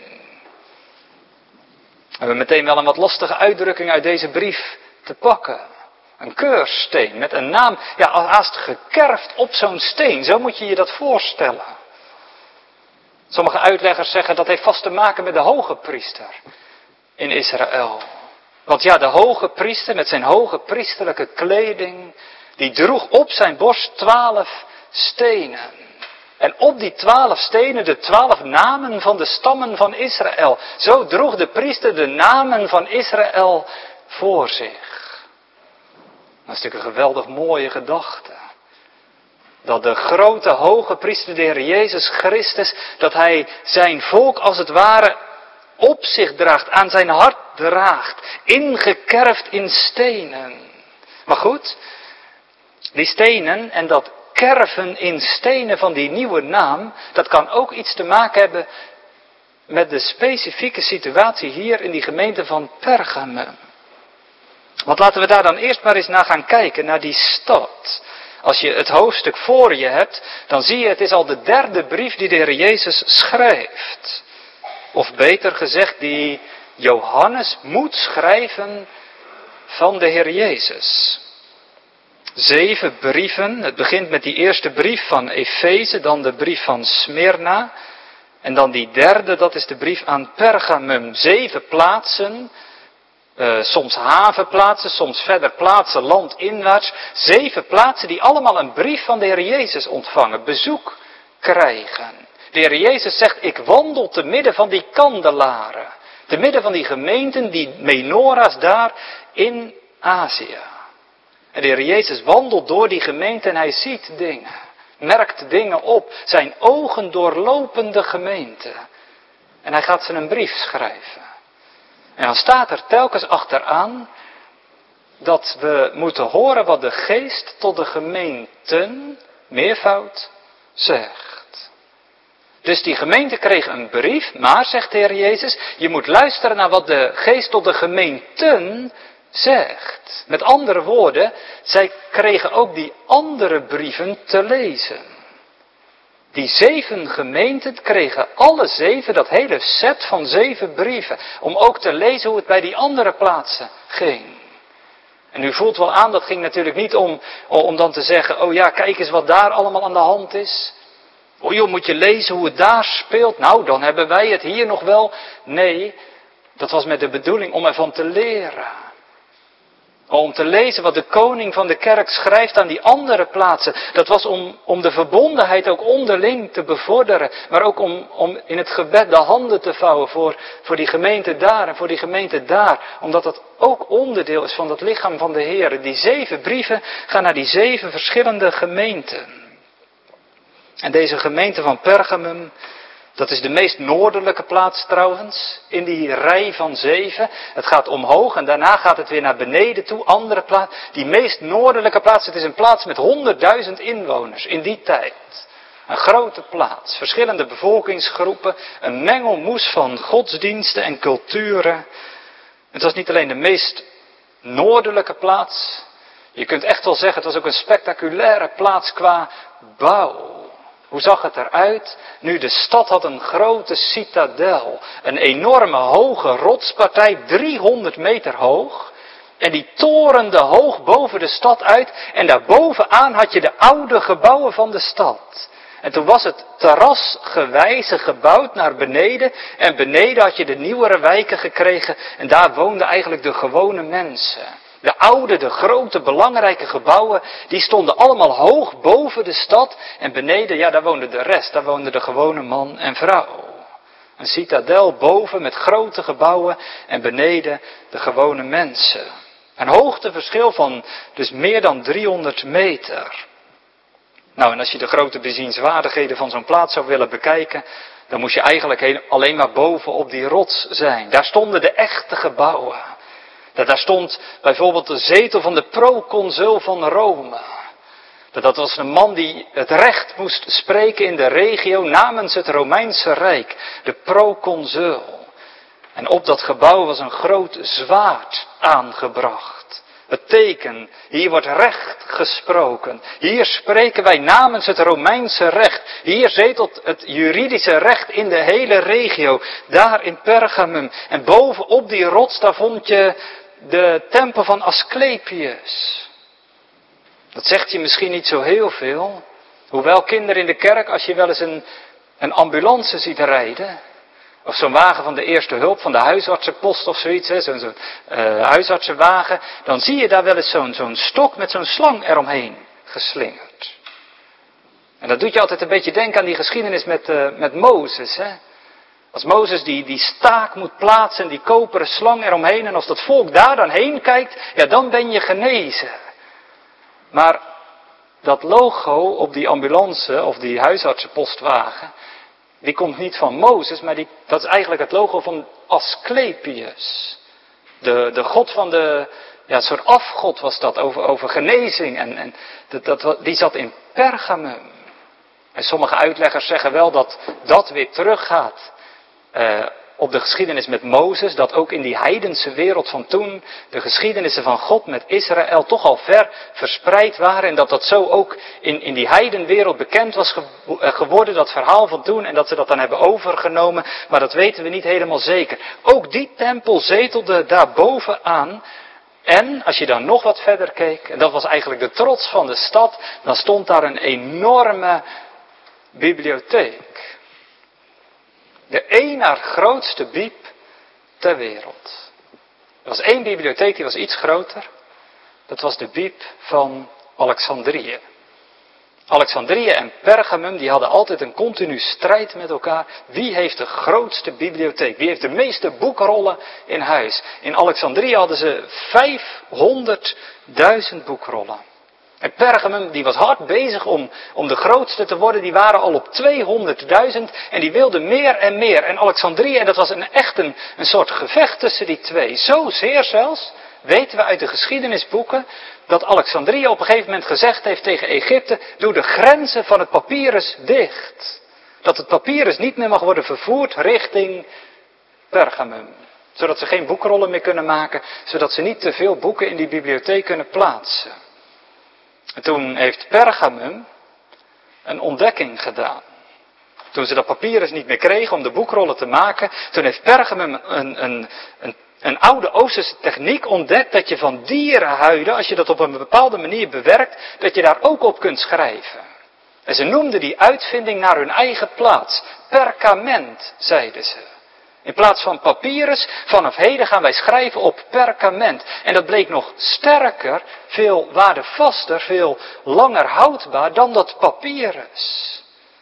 Speaker 2: We hebben meteen wel een wat lastige uitdrukking uit deze brief te pakken. Een keursteen met een naam, ja, haast gekerfd op zo'n steen. Zo moet je je dat voorstellen. Sommige uitleggers zeggen dat heeft vast te maken met de hoge priester in Israël. Want ja, de hoge priester met zijn hoge priesterlijke kleding, die droeg op zijn borst twaalf stenen. En op die twaalf stenen de twaalf namen van de stammen van Israël. Zo droeg de priester de namen van Israël voor zich. Dat is natuurlijk een geweldig mooie gedachte. Dat de grote hoge priester, de Heer Jezus Christus, dat hij zijn volk als het ware op zich draagt, aan zijn hart draagt, ingekerfd in stenen. Maar goed, die stenen en dat kerven in stenen van die nieuwe naam, dat kan ook iets te maken hebben met de specifieke situatie hier in die gemeente van Pergamum. Want laten we daar dan eerst maar eens naar gaan kijken, naar die stad. Als je het hoofdstuk voor je hebt, dan zie je, het is al de derde brief die de Heer Jezus schrijft. Of beter gezegd, die Johannes moet schrijven van de Heer Jezus. Zeven brieven. Het begint met die eerste brief van Efeze, dan de brief van Smyrna. En dan die derde, dat is de brief aan Pergamum. Zeven plaatsen, uh, soms havenplaatsen, soms verder plaatsen landinwaarts. Zeven plaatsen die allemaal een brief van de Heer Jezus ontvangen, bezoek krijgen. De Heer Jezus zegt, ik wandel te midden van die kandelaren. Te midden van die gemeenten, die menora's daar in Azië. En de Heer Jezus wandelt door die gemeente en hij ziet dingen. Merkt dingen op. Zijn ogen doorlopen de gemeente. En hij gaat ze een brief schrijven. En dan staat er telkens achteraan dat we moeten horen wat de geest tot de gemeenten, meervoud, zegt. Dus die gemeente kreeg een brief, maar, zegt de Heer Jezus, je moet luisteren naar wat de geest tot de gemeenten zegt. Met andere woorden, zij kregen ook die andere brieven te lezen. Die zeven gemeenten kregen alle zeven, dat hele set van zeven brieven, om ook te lezen hoe het bij die andere plaatsen ging. En u voelt wel aan, dat ging natuurlijk niet om, om dan te zeggen, oh ja, kijk eens wat daar allemaal aan de hand is. Oh joh, moet je lezen hoe het daar speelt? Nou, dan hebben wij het hier nog wel. Nee, dat was met de bedoeling om ervan te leren. Om te lezen wat de koning van de kerk schrijft aan die andere plaatsen. Dat was om, om de verbondenheid ook onderling te bevorderen. Maar ook om, om in het gebed de handen te vouwen voor, voor die gemeente daar en voor die gemeente daar. Omdat dat ook onderdeel is van het lichaam van de Heer. Die zeven brieven gaan naar die zeven verschillende gemeenten. En deze gemeente van Pergamum, dat is de meest noordelijke plaats trouwens, in die rij van zeven. Het gaat omhoog en daarna gaat het weer naar beneden toe, andere plaats. Die meest noordelijke plaats, het is een plaats met honderdduizend inwoners in die tijd. Een grote plaats, verschillende bevolkingsgroepen, een mengelmoes van godsdiensten en culturen. Het was niet alleen de meest noordelijke plaats, je kunt echt wel zeggen, het was ook een spectaculaire plaats qua bouw. Hoe zag het eruit? Nu, de stad had een grote citadel. Een enorme hoge rotspartij, driehonderd meter hoog. En die torende hoog boven de stad uit. En daarbovenaan had je de oude gebouwen van de stad. En toen was het terrasgewijze gebouwd naar beneden. En beneden had je de nieuwere wijken gekregen. En daar woonden eigenlijk de gewone mensen. De oude, de grote, belangrijke gebouwen, die stonden allemaal hoog boven de stad. En beneden, ja, daar woonde de rest. Daar woonde de gewone man en vrouw. Een citadel boven met grote gebouwen en beneden de gewone mensen. Een hoogteverschil van dus meer dan driehonderd meter. Nou, en als je de grote bezienswaardigheden van zo'n plaats zou willen bekijken, dan moest je eigenlijk alleen maar boven op die rots zijn. Daar stonden de echte gebouwen. Daar stond bijvoorbeeld de zetel van de proconsul van Rome. Dat was een man die het recht moest spreken in de regio namens het Romeinse Rijk. De proconsul. En op dat gebouw was een groot zwaard aangebracht. Het teken, hier wordt recht gesproken. Hier spreken wij namens het Romeinse recht. Hier zetelt het juridische recht in de hele regio. Daar in Pergamum. En bovenop die rots, daar vond je de tempel van Asclepius. Dat zegt je misschien niet zo heel veel. Hoewel kinderen in de kerk, als je wel eens een, een ambulance ziet rijden. Of zo'n wagen van de eerste hulp, van de huisartsenpost of zoiets. Hè, zo'n zo'n uh, huisartsenwagen. Dan zie je daar wel eens zo'n, zo'n stok met zo'n slang eromheen geslingerd. En dat doet je altijd een beetje denken aan die geschiedenis met, uh, met Mozes. Hè. Als Mozes die, die staak moet plaatsen en die koperen slang eromheen. En als dat volk daar dan heen kijkt, ja dan ben je genezen. Maar dat logo op die ambulance of die huisartsenpostwagen, die komt niet van Mozes, maar die, dat is eigenlijk het logo van Asclepius. De, de god van de, ja, een soort afgod was dat, over, over genezing. En, en dat, dat, die zat in Pergamum. En sommige uitleggers zeggen wel dat dat weer teruggaat uh, op de geschiedenis met Mozes. Dat ook in die heidense wereld van toen de geschiedenissen van God met Israël toch al ver verspreid waren. En dat dat zo ook in, in die heidenwereld bekend was ge, uh, geworden, dat verhaal van toen. En dat ze dat dan hebben overgenomen. Maar dat weten we niet helemaal zeker. Ook die tempel zetelde daar bovenaan En als je dan nog wat verder keek, en dat was eigenlijk de trots van de stad, dan stond daar een enorme bibliotheek. De één na grootste bieb ter wereld. Er was één bibliotheek, die was iets groter. Dat was de bieb van Alexandrië. Alexandrië en Pergamum, die hadden altijd een continu strijd met elkaar. Wie heeft de grootste bibliotheek? Wie heeft de meeste boekrollen in huis? In Alexandrië hadden ze vijfhonderdduizend boekrollen. En Pergamum, die was hard bezig om, om de grootste te worden. Die waren al op tweehonderdduizend en die wilden meer en meer. En Alexandrië, en dat was een, echt een, een soort gevecht tussen die twee. Zozeer zelfs, weten we uit de geschiedenisboeken, dat Alexandrië op een gegeven moment gezegd heeft tegen Egypte: doe de grenzen van het papyrus dicht. Dat het papyrus niet meer mag worden vervoerd richting Pergamum. Zodat ze geen boekrollen meer kunnen maken, zodat ze niet te veel boeken in die bibliotheek kunnen plaatsen. En toen heeft Pergamum een ontdekking gedaan. Toen ze dat papyrus niet meer kregen om de boekrollen te maken, toen heeft Pergamum een, een, een, een oude Oosterse techniek ontdekt dat je van dierenhuiden, als je dat op een bepaalde manier bewerkt, dat je daar ook op kunt schrijven. En ze noemden die uitvinding naar hun eigen plaats. Perkament, zeiden ze. In plaats van papyrus, vanaf heden gaan wij schrijven op perkament. En dat bleek nog sterker, veel waardevaster, veel langer houdbaar dan dat papyrus.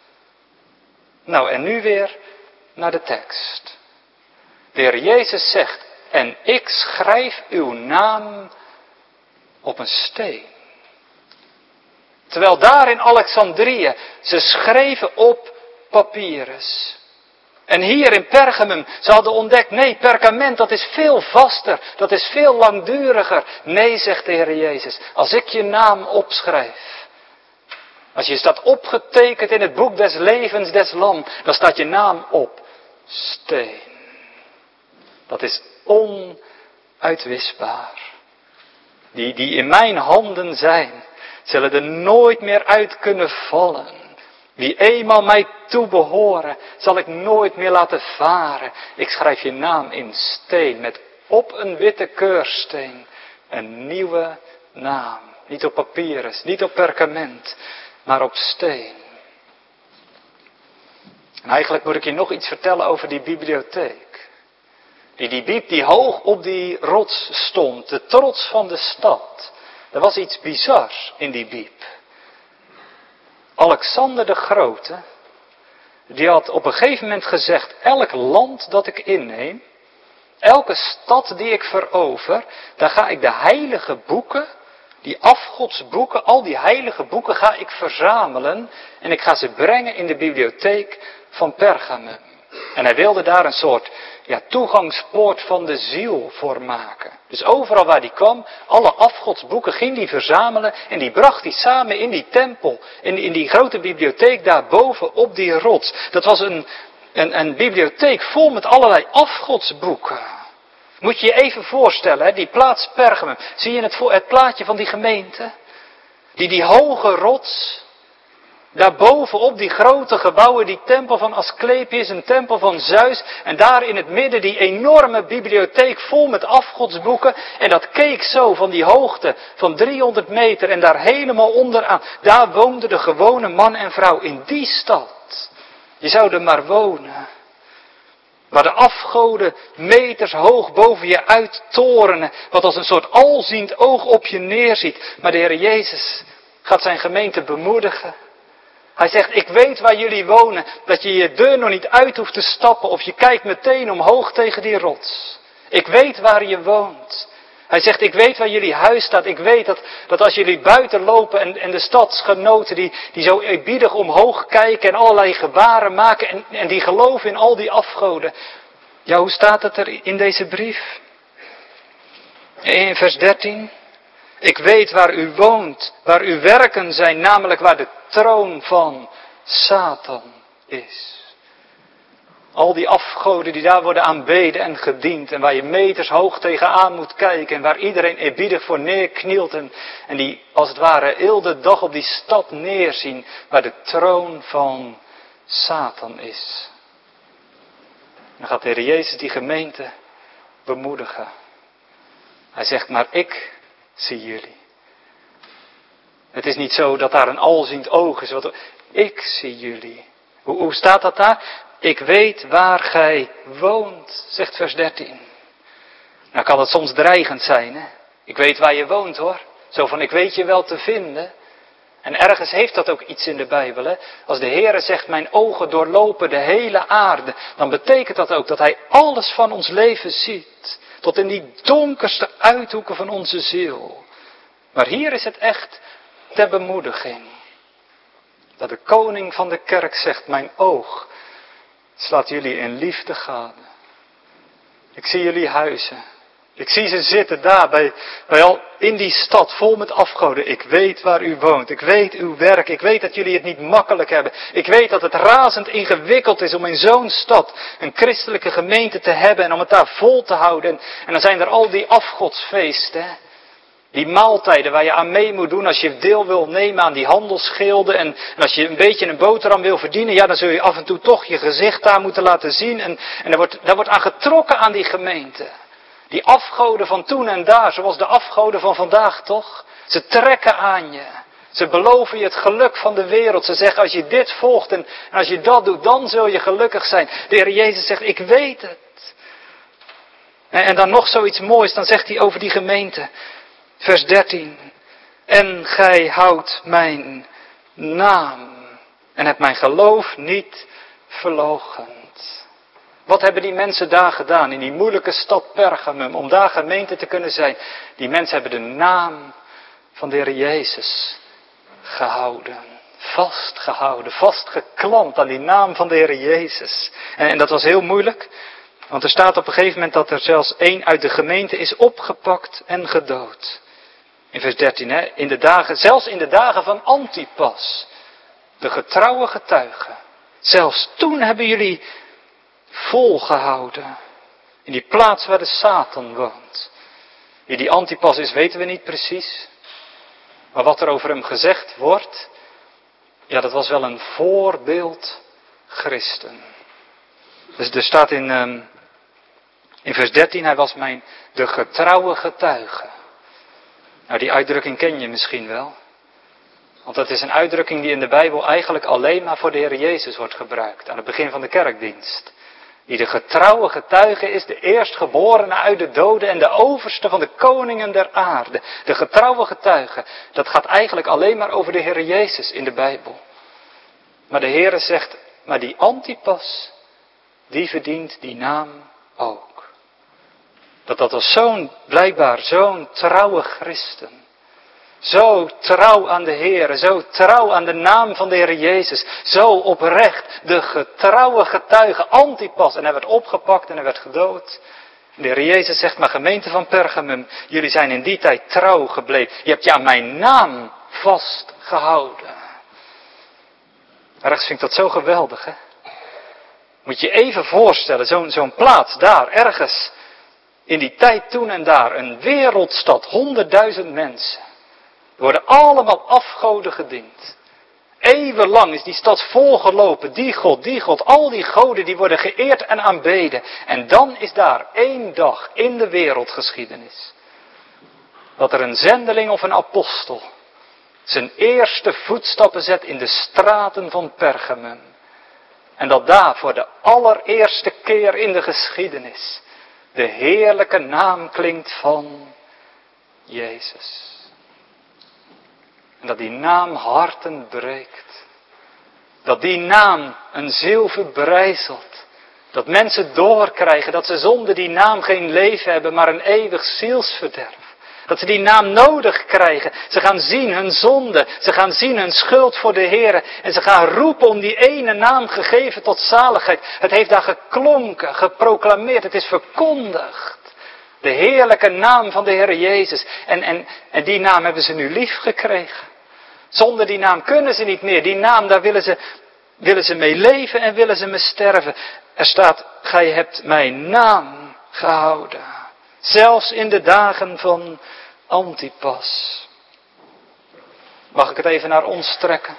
Speaker 2: Nou, en nu weer naar de tekst. De Heer Jezus zegt: en ik schrijf uw naam op een steen. Terwijl daar in Alexandrië ze schreven op papyrus. En hier in Pergamum, ze hadden ontdekt, nee, perkament, dat is veel vaster, dat is veel langduriger. Nee, zegt de Heer Jezus, als ik je naam opschrijf, als je staat opgetekend in het boek des levens des Lam, dan staat je naam op steen. Dat is onuitwisbaar. Die, die in mijn handen zijn, zullen er nooit meer uit kunnen vallen. Wie eenmaal mij toebehoren, zal ik nooit meer laten varen. Ik schrijf je naam in steen, met op een witte keursteen een nieuwe naam. Niet op papyrus, niet op perkament, maar op steen. En eigenlijk moet ik je nog iets vertellen over die bibliotheek. Die, die bieb die hoog op die rots stond, de trots van de stad. Er was iets bizars in die bieb. Alexander de Grote, die had op een gegeven moment gezegd: elk land dat ik inneem, elke stad die ik verover, daar ga ik de heilige boeken, die afgodsboeken, al die heilige boeken ga ik verzamelen en ik ga ze brengen in de bibliotheek van Pergamum. En hij wilde daar een soort ja, toegangspoort van de ziel voor maken. Dus overal waar hij kwam, alle afgodsboeken ging hij verzamelen en die bracht hij samen in die tempel, in, in die grote bibliotheek daarboven op die rots. Dat was een, een, een bibliotheek vol met allerlei afgodsboeken. Moet je je even voorstellen, hè, die plaats Pergamum. Zie je het, voor, het plaatje van die gemeente? Die, die hoge rots. Daarboven op die grote gebouwen, die tempel van Asclepius, een tempel van Zeus. En daar in het midden die enorme bibliotheek vol met afgodsboeken. En dat keek zo van die hoogte van driehonderd meter en daar helemaal onderaan. Daar woonde de gewone man en vrouw in die stad. Je zou er maar wonen. Waar de afgoden meters hoog boven je uit torenen. Wat als een soort alziend oog op je neerziet. Maar de Heer Jezus gaat zijn gemeente bemoedigen. Hij zegt: ik weet waar jullie wonen, dat je je deur nog niet uit hoeft te stappen of je kijkt meteen omhoog tegen die rots. Ik weet waar je woont. Hij zegt: ik weet waar jullie huis staat. Ik weet dat, dat als jullie buiten lopen en, en de stadsgenoten die, die zo eerbiedig omhoog kijken en allerlei gebaren maken en, en die geloven in al die afgoden. Ja, hoe staat het er in deze brief? In vers dertien. Ik weet waar u woont, waar uw werken zijn, namelijk waar de troon van Satan is. Al die afgoden die daar worden aanbeden en gediend en waar je meters hoog tegenaan moet kijken en waar iedereen eerbiedig voor neerknielt en, en die als het ware heel de dag op die stad neerzien waar de troon van Satan is. Dan gaat de Heer Jezus die gemeente bemoedigen. Hij zegt, maar ik zie jullie. Het is niet zo dat daar een alziend oog is. Wat, ik zie jullie. Hoe, hoe staat dat daar? Ik weet waar gij woont, zegt vers dertien. Nou kan het soms dreigend zijn, hè. Ik weet waar je woont, hoor. Zo van, ik weet je wel te vinden. En ergens heeft dat ook iets in de Bijbel, hè. Als de Heere zegt, mijn ogen doorlopen de hele aarde, dan betekent dat ook dat Hij alles van ons leven ziet. Tot in die donkerste uithoeken van onze ziel. Maar hier is het echt ter bemoediging. Dat de koning van de kerk zegt, mijn oog slaat jullie in liefde gade. Ik zie jullie huizen. Ik zie ze zitten daar bij, bij al in die stad vol met afgoden. Ik weet waar u woont. Ik weet uw werk. Ik weet dat jullie het niet makkelijk hebben. Ik weet dat het razend ingewikkeld is om in zo'n stad een christelijke gemeente te hebben en om het daar vol te houden. En, en dan zijn er al die afgodsfeesten. Hè? Die maaltijden waar je aan mee moet doen als je deel wil nemen aan die handelsgilden. En, en als je een beetje een boterham wil verdienen, ja, dan zul je af en toe toch je gezicht daar moeten laten zien. En, en daar wordt, daar wordt aan getrokken aan die gemeente. Die afgoden van toen en daar, zoals de afgoden van vandaag toch. Ze trekken aan je. Ze beloven je het geluk van de wereld. Ze zeggen, als je dit volgt en, en als je dat doet, dan zul je gelukkig zijn. De Heer Jezus zegt, ik weet het. En, en dan nog zoiets moois, dan zegt hij over die gemeente. Vers dertien. En gij houdt mijn naam en hebt mijn geloof niet verloochend. Wat hebben die mensen daar gedaan in die moeilijke stad Pergamum om daar gemeente te kunnen zijn? Die mensen hebben de naam van de Heer Jezus gehouden. Vastgehouden, vastgeklampt aan die naam van de Heer Jezus. En, en dat was heel moeilijk. Want er staat op een gegeven moment dat er zelfs één uit de gemeente is opgepakt en gedood. In vers dertien, hè, in de dagen, zelfs in de dagen van Antipas, de getrouwe getuige. Zelfs toen hebben jullie volgehouden. In die plaats waar de Satan woont. Wie die Antipas is, weten we niet precies. Maar wat er over hem gezegd wordt, ja, dat was wel een voorbeeld christen. Dus er staat in, um, in vers dertien, hij was mijn, de getrouwe getuige. Nou, die uitdrukking ken je misschien wel. Want dat is een uitdrukking die in de Bijbel eigenlijk alleen maar voor de Heer Jezus wordt gebruikt. Aan het begin van de kerkdienst. Die de getrouwe getuige is, de eerstgeborene uit de doden en de overste van de koningen der aarde. De getrouwe getuige, dat gaat eigenlijk alleen maar over de Heer Jezus in de Bijbel. Maar de Heer zegt, maar die Antipas, die verdient die naam ook. Dat dat was zo'n, blijkbaar zo'n trouwe christen. Zo trouw aan de Heer, zo trouw aan de naam van de Heer Jezus. Zo oprecht, de getrouwe getuige Antipas. En hij werd opgepakt en hij werd gedood. De Heer Jezus zegt, maar gemeente van Pergamum, jullie zijn in die tijd trouw gebleven. Je hebt je aan mijn naam vastgehouden. Ergens vind ik dat zo geweldig, hè. Moet je even voorstellen, zo'n, zo'n plaats daar, ergens. In die tijd toen en daar, een wereldstad, honderdduizend mensen. Er worden allemaal afgoden gediend. Eeuwenlang is die stad volgelopen, die God, die God, al die goden die worden geëerd en aanbeden. En dan is daar één dag in de wereldgeschiedenis. Dat er een zendeling of een apostel zijn eerste voetstappen zet in de straten van Pergamum. En dat daar voor de allereerste keer in de geschiedenis de heerlijke naam klinkt van Jezus. En dat die naam harten breekt. Dat die naam een ziel verbrijzelt. Dat mensen doorkrijgen dat ze zonder die naam geen leven hebben, maar een eeuwig zielsverderf. Dat ze die naam nodig krijgen. Ze gaan zien hun zonde. Ze gaan zien hun schuld voor de Heer. En ze gaan roepen om die ene naam gegeven tot zaligheid. Het heeft daar geklonken, geproclameerd. Het is verkondigd. De heerlijke naam van de Heer Jezus. En, en, en die naam hebben ze nu lief gekregen. Zonder die naam kunnen ze niet meer. Die naam, daar willen ze, willen ze mee leven en willen ze mee sterven. Er staat, gij hebt mijn naam gehouden. Zelfs in de dagen van Antipas. Mag ik het even naar ons trekken?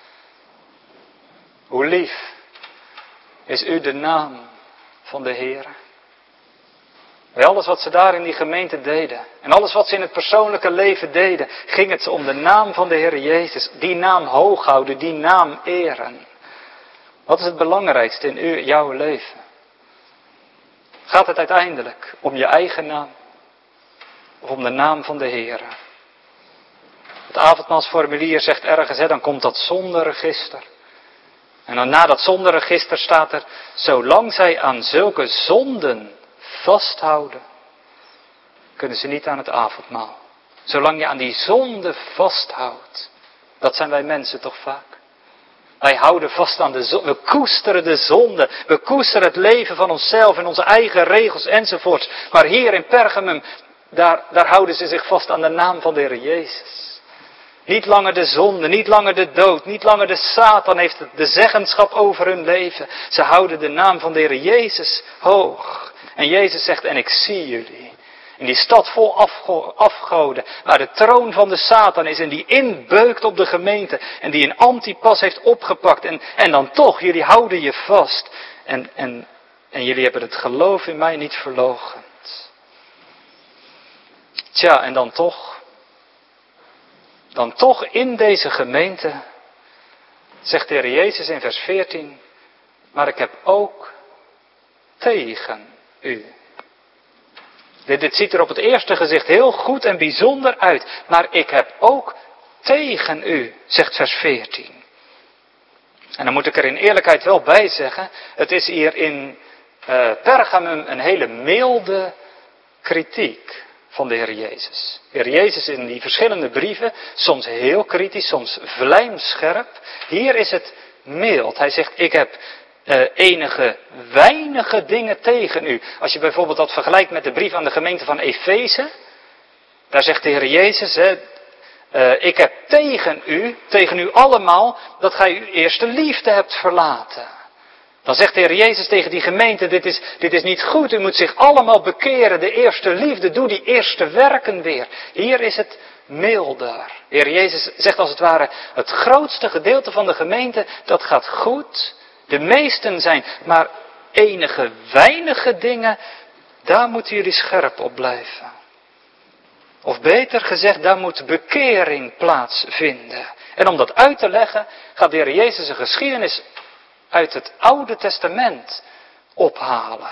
Speaker 2: Hoe lief is u de naam van de Heer? Bij alles wat ze daar in die gemeente deden. En alles wat ze in het persoonlijke leven deden. Ging het om de naam van de Heer Jezus. Die naam hoog houden. Die naam eren. Wat is het belangrijkste in uw, jouw leven? Gaat het uiteindelijk om je eigen naam? Of om de naam van de Heer? Het avondmaalsformulier zegt ergens, hè, dan komt dat zonderegister. En dan na dat zonderegister staat er, zolang zij aan zulke zonden vasthouden, kunnen ze niet aan het avondmaal. Zolang je aan die zonde vasthoudt. Dat zijn wij mensen toch vaak. Wij houden vast aan de zonde. We koesteren de zonde. We koesteren het leven van onszelf en onze eigen regels enzovoorts. Maar hier in Pergamum, daar, daar houden ze zich vast aan de naam van de Heer Jezus. Niet langer de zonde, niet langer de dood, niet langer de Satan heeft de zeggenschap over hun leven. Ze houden de naam van de Heer Jezus hoog. En Jezus zegt, en ik zie jullie. In die stad vol afgo- afgoden, waar de troon van de Satan is en die inbeukt op de gemeente. En die een Antipas heeft opgepakt. En, en dan toch, jullie houden je vast. En, en, en jullie hebben het geloof in mij niet verloochend. Tja, en dan toch... Dan toch in deze gemeente, zegt de Heer Jezus in vers veertien, maar ik heb ook tegen u. Dit, dit ziet er op het eerste gezicht heel goed en bijzonder uit, maar ik heb ook tegen u, zegt vers veertien. En dan moet ik er in eerlijkheid wel bij zeggen, het is hier in uh, Pergamum een hele milde kritiek van de Heer Jezus. De Heer Jezus in die verschillende brieven, soms heel kritisch, soms vlijmscherp. Hier is het mild. Hij zegt, ik heb uh, enige weinige dingen tegen u. Als je bijvoorbeeld dat vergelijkt met de brief aan de gemeente van Efeze, daar zegt de Heer Jezus, hè, uh, ik heb tegen u, tegen u allemaal, dat gij uw eerste liefde hebt verlaten. Dan zegt de Heer Jezus tegen die gemeente, dit is, dit is niet goed, u moet zich allemaal bekeren, de eerste liefde, doe die eerste werken weer. Hier is het milder. De Heer Jezus zegt als het ware, het grootste gedeelte van de gemeente, dat gaat goed. De meesten zijn, maar enige weinige dingen, daar moeten jullie scherp op blijven. Of beter gezegd, daar moet bekering plaatsvinden. En om dat uit te leggen, gaat de Heer Jezus een geschiedenis uit het Oude Testament ophalen.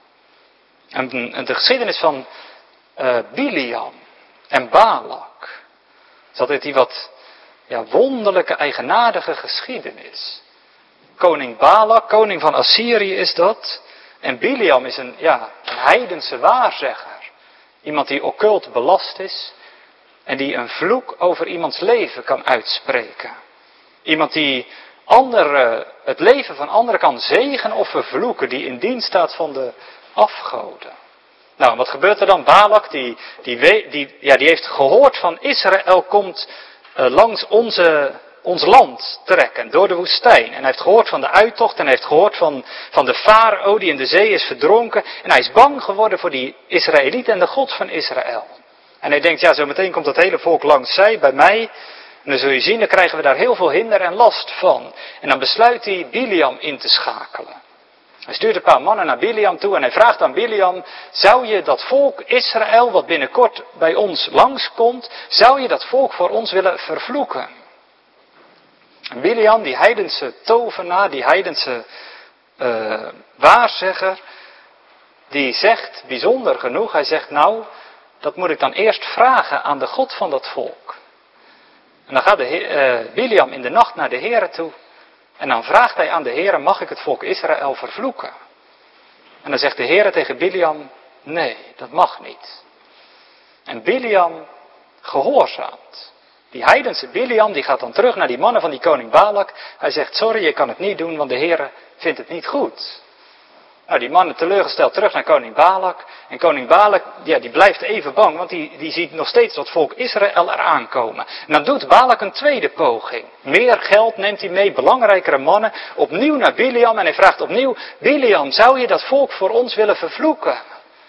Speaker 2: En de geschiedenis van uh, Biliam en Balak. Het is altijd die wat ja, wonderlijke, eigenaardige geschiedenis. Koning Balak, koning van Assyrië is dat. En Biliam is een, ja, een heidense waarzegger. Iemand die occult belast is. En die een vloek over iemands leven kan uitspreken. Iemand die Andere, het leven van anderen kan zegenen of vervloeken, die in dienst staat van de afgoden. Nou, wat gebeurt er dan? Balak, die, die, die, ja, die heeft gehoord van Israël komt uh, langs onze, ons land trekken, door de woestijn. En hij heeft gehoord van de uittocht en hij heeft gehoord van, van de farao die in de zee is verdronken. En hij is bang geworden voor die Israëlieten en de God van Israël. En hij denkt, ja, zo meteen komt dat hele volk langs zij, bij mij. En dan zul je zien, dan krijgen we daar heel veel hinder en last van. En dan besluit hij Biliam in te schakelen. Hij stuurt een paar mannen naar Biliam toe en hij vraagt aan Biliam, zou je dat volk Israël, wat binnenkort bij ons langskomt, zou je dat volk voor ons willen vervloeken? En Biliam, die heidense tovenaar, die heidense uh, waarzegger, die zegt, bijzonder genoeg, hij zegt, nou, dat moet ik dan eerst vragen aan de God van dat volk. En dan gaat de uh, Biliam in de nacht naar de Heere toe. En dan vraagt hij aan de Heere, mag ik het volk Israël vervloeken? En dan zegt de Heere tegen Biliam, nee, dat mag niet. En Biliam gehoorzaamt. Die heidense Biliam, die gaat dan terug naar die mannen van die koning Balak. Hij zegt, sorry, je kan het niet doen, want de Heere vindt het niet goed. Nou, die mannen teleurgesteld terug naar koning Balak. En koning Balak, ja, die blijft even bang, want die, die ziet nog steeds dat volk Israël eraan komen. En dan doet Balak een tweede poging. Meer geld neemt hij mee, belangrijkere mannen. Opnieuw naar Biliam en hij vraagt opnieuw, Biliam, zou je dat volk voor ons willen vervloeken?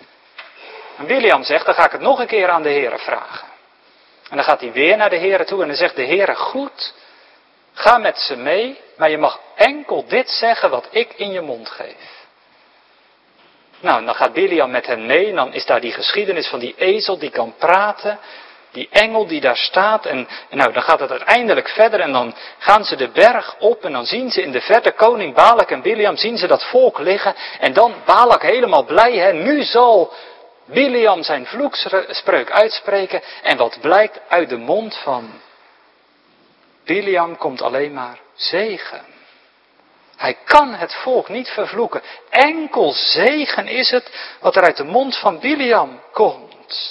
Speaker 2: En Biliam zegt, dan ga ik het nog een keer aan de Heere vragen. En dan gaat hij weer naar de Heere toe en dan zegt de Heere, goed, ga met ze mee, maar je mag enkel dit zeggen wat ik in je mond geef. Nou, dan gaat Biliam met hen mee en dan is daar die geschiedenis van die ezel die kan praten. Die engel die daar staat en, en nou, dan gaat het uiteindelijk verder en dan gaan ze de berg op en dan zien ze in de verte koning Balak en Biliam, zien ze dat volk liggen en dan Balak helemaal blij, hè, nu zal Biliam zijn vloekspreuk uitspreken en wat blijkt uit de mond van Biliam komt alleen maar zegen. Hij kan het volk niet vervloeken, enkel zegen is het wat er uit de mond van Biliam komt.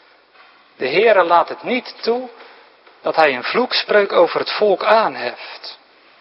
Speaker 2: De Heere laat het niet toe dat hij een vloekspreuk over het volk aanheft.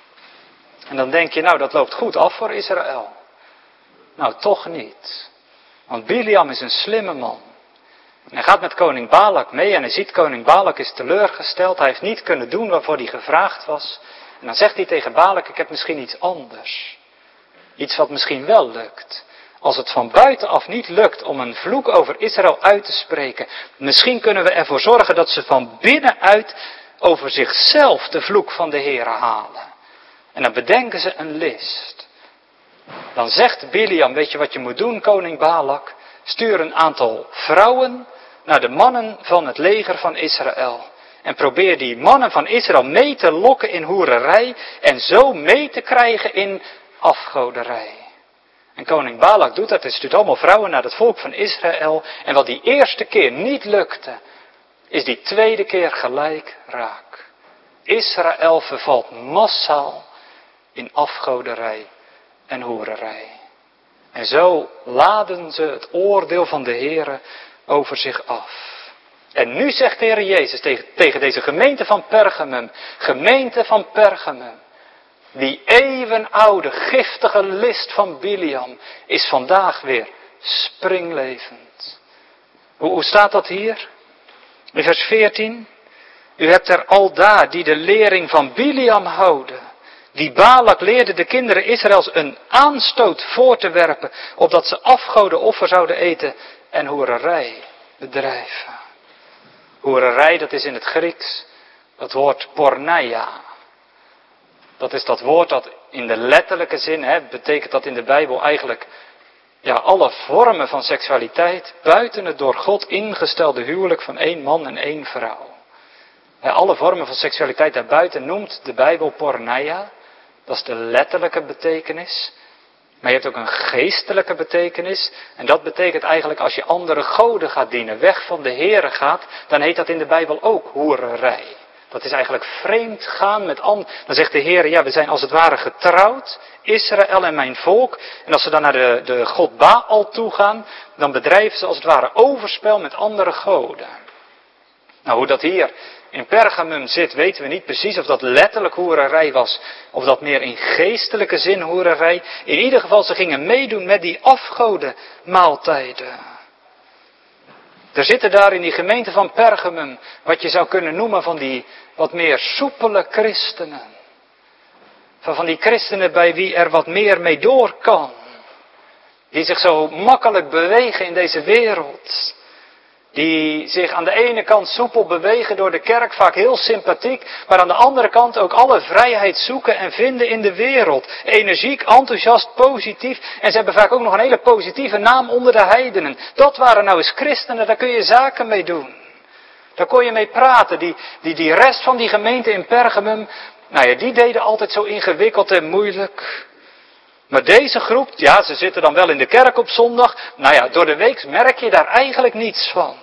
Speaker 2: En dan denk je, nou dat loopt goed af voor Israël. Nou toch niet. Want Biliam is een slimme man. En hij gaat met koning Balak mee en hij ziet koning Balak is teleurgesteld. Hij heeft niet kunnen doen waarvoor hij gevraagd was. En dan zegt hij tegen Balak, ik heb misschien iets anders. Iets wat misschien wel lukt. Als het van buitenaf niet lukt om een vloek over Israël uit te spreken, misschien kunnen we ervoor zorgen dat ze van binnenuit over zichzelf de vloek van de Heere halen. En dan bedenken ze een list. Dan zegt Biliam, weet je wat je moet doen, koning Balak? Stuur een aantal vrouwen naar de mannen van het leger van Israël. En probeer die mannen van Israël mee te lokken in hoererij en zo mee te krijgen in afgoderij. En koning Balak doet dat, hij stuurt allemaal vrouwen naar het volk van Israël. En wat die eerste keer niet lukte, is die tweede keer gelijk raak. Israël vervalt massaal in afgoderij en hoererij. En zo laden ze het oordeel van de Heere over zich af. En nu zegt de Heer Jezus tegen, tegen deze gemeente van Pergamum, gemeente van Pergamum, die eeuwenoude, giftige list van Biliam is vandaag weer springlevend. Hoe, hoe staat dat hier? In vers veertien. U hebt er aldaar die de lering van Biliam houden. Die Balak leerde de kinderen Israëls een aanstoot voor te werpen, opdat ze afgoden offer zouden eten en hoererij bedrijven. Hoererij, dat is in het Grieks het woord porneia. Dat is dat woord dat in de letterlijke zin, hè, betekent dat in de Bijbel eigenlijk ja, alle vormen van seksualiteit buiten het door God ingestelde huwelijk van één man en één vrouw. Hè, alle vormen van seksualiteit daarbuiten noemt de Bijbel porneia. Dat is de letterlijke betekenis. Maar je hebt ook een geestelijke betekenis. En dat betekent eigenlijk als je andere goden gaat dienen, weg van de Here gaat, dan heet dat in de Bijbel ook hoererij. Dat is eigenlijk vreemd gaan met anderen. Dan zegt de Heer, ja, we zijn als het ware getrouwd, Israël en mijn volk. En als ze dan naar de, de god Baal toe gaan, dan bedrijven ze als het ware overspel met andere goden. Nou, hoe dat hier in Pergamum zit, weten we niet precies of dat letterlijk hoererij was, of dat meer in geestelijke zin hoererij. In ieder geval, ze gingen meedoen met die afgodenmaaltijden. Er zitten daar in die gemeente van Pergamum, wat je zou kunnen noemen van die wat meer soepele christenen. Van, van die christenen bij wie er wat meer mee door kan. Die zich zo makkelijk bewegen in deze wereld. Die zich aan de ene kant soepel bewegen door de kerk, vaak heel sympathiek, maar aan de andere kant ook alle vrijheid zoeken en vinden in de wereld. Energiek, enthousiast, positief. En ze hebben vaak ook nog een hele positieve naam onder de heidenen. Dat waren nou eens christenen, daar kun je zaken mee doen. Daar kon je mee praten. Die, die, die rest van die gemeente in Pergamum, nou ja, die deden altijd zo ingewikkeld en moeilijk. Maar deze groep, ja, ze zitten dan wel in de kerk op zondag. Nou ja, door de week merk je daar eigenlijk niets van.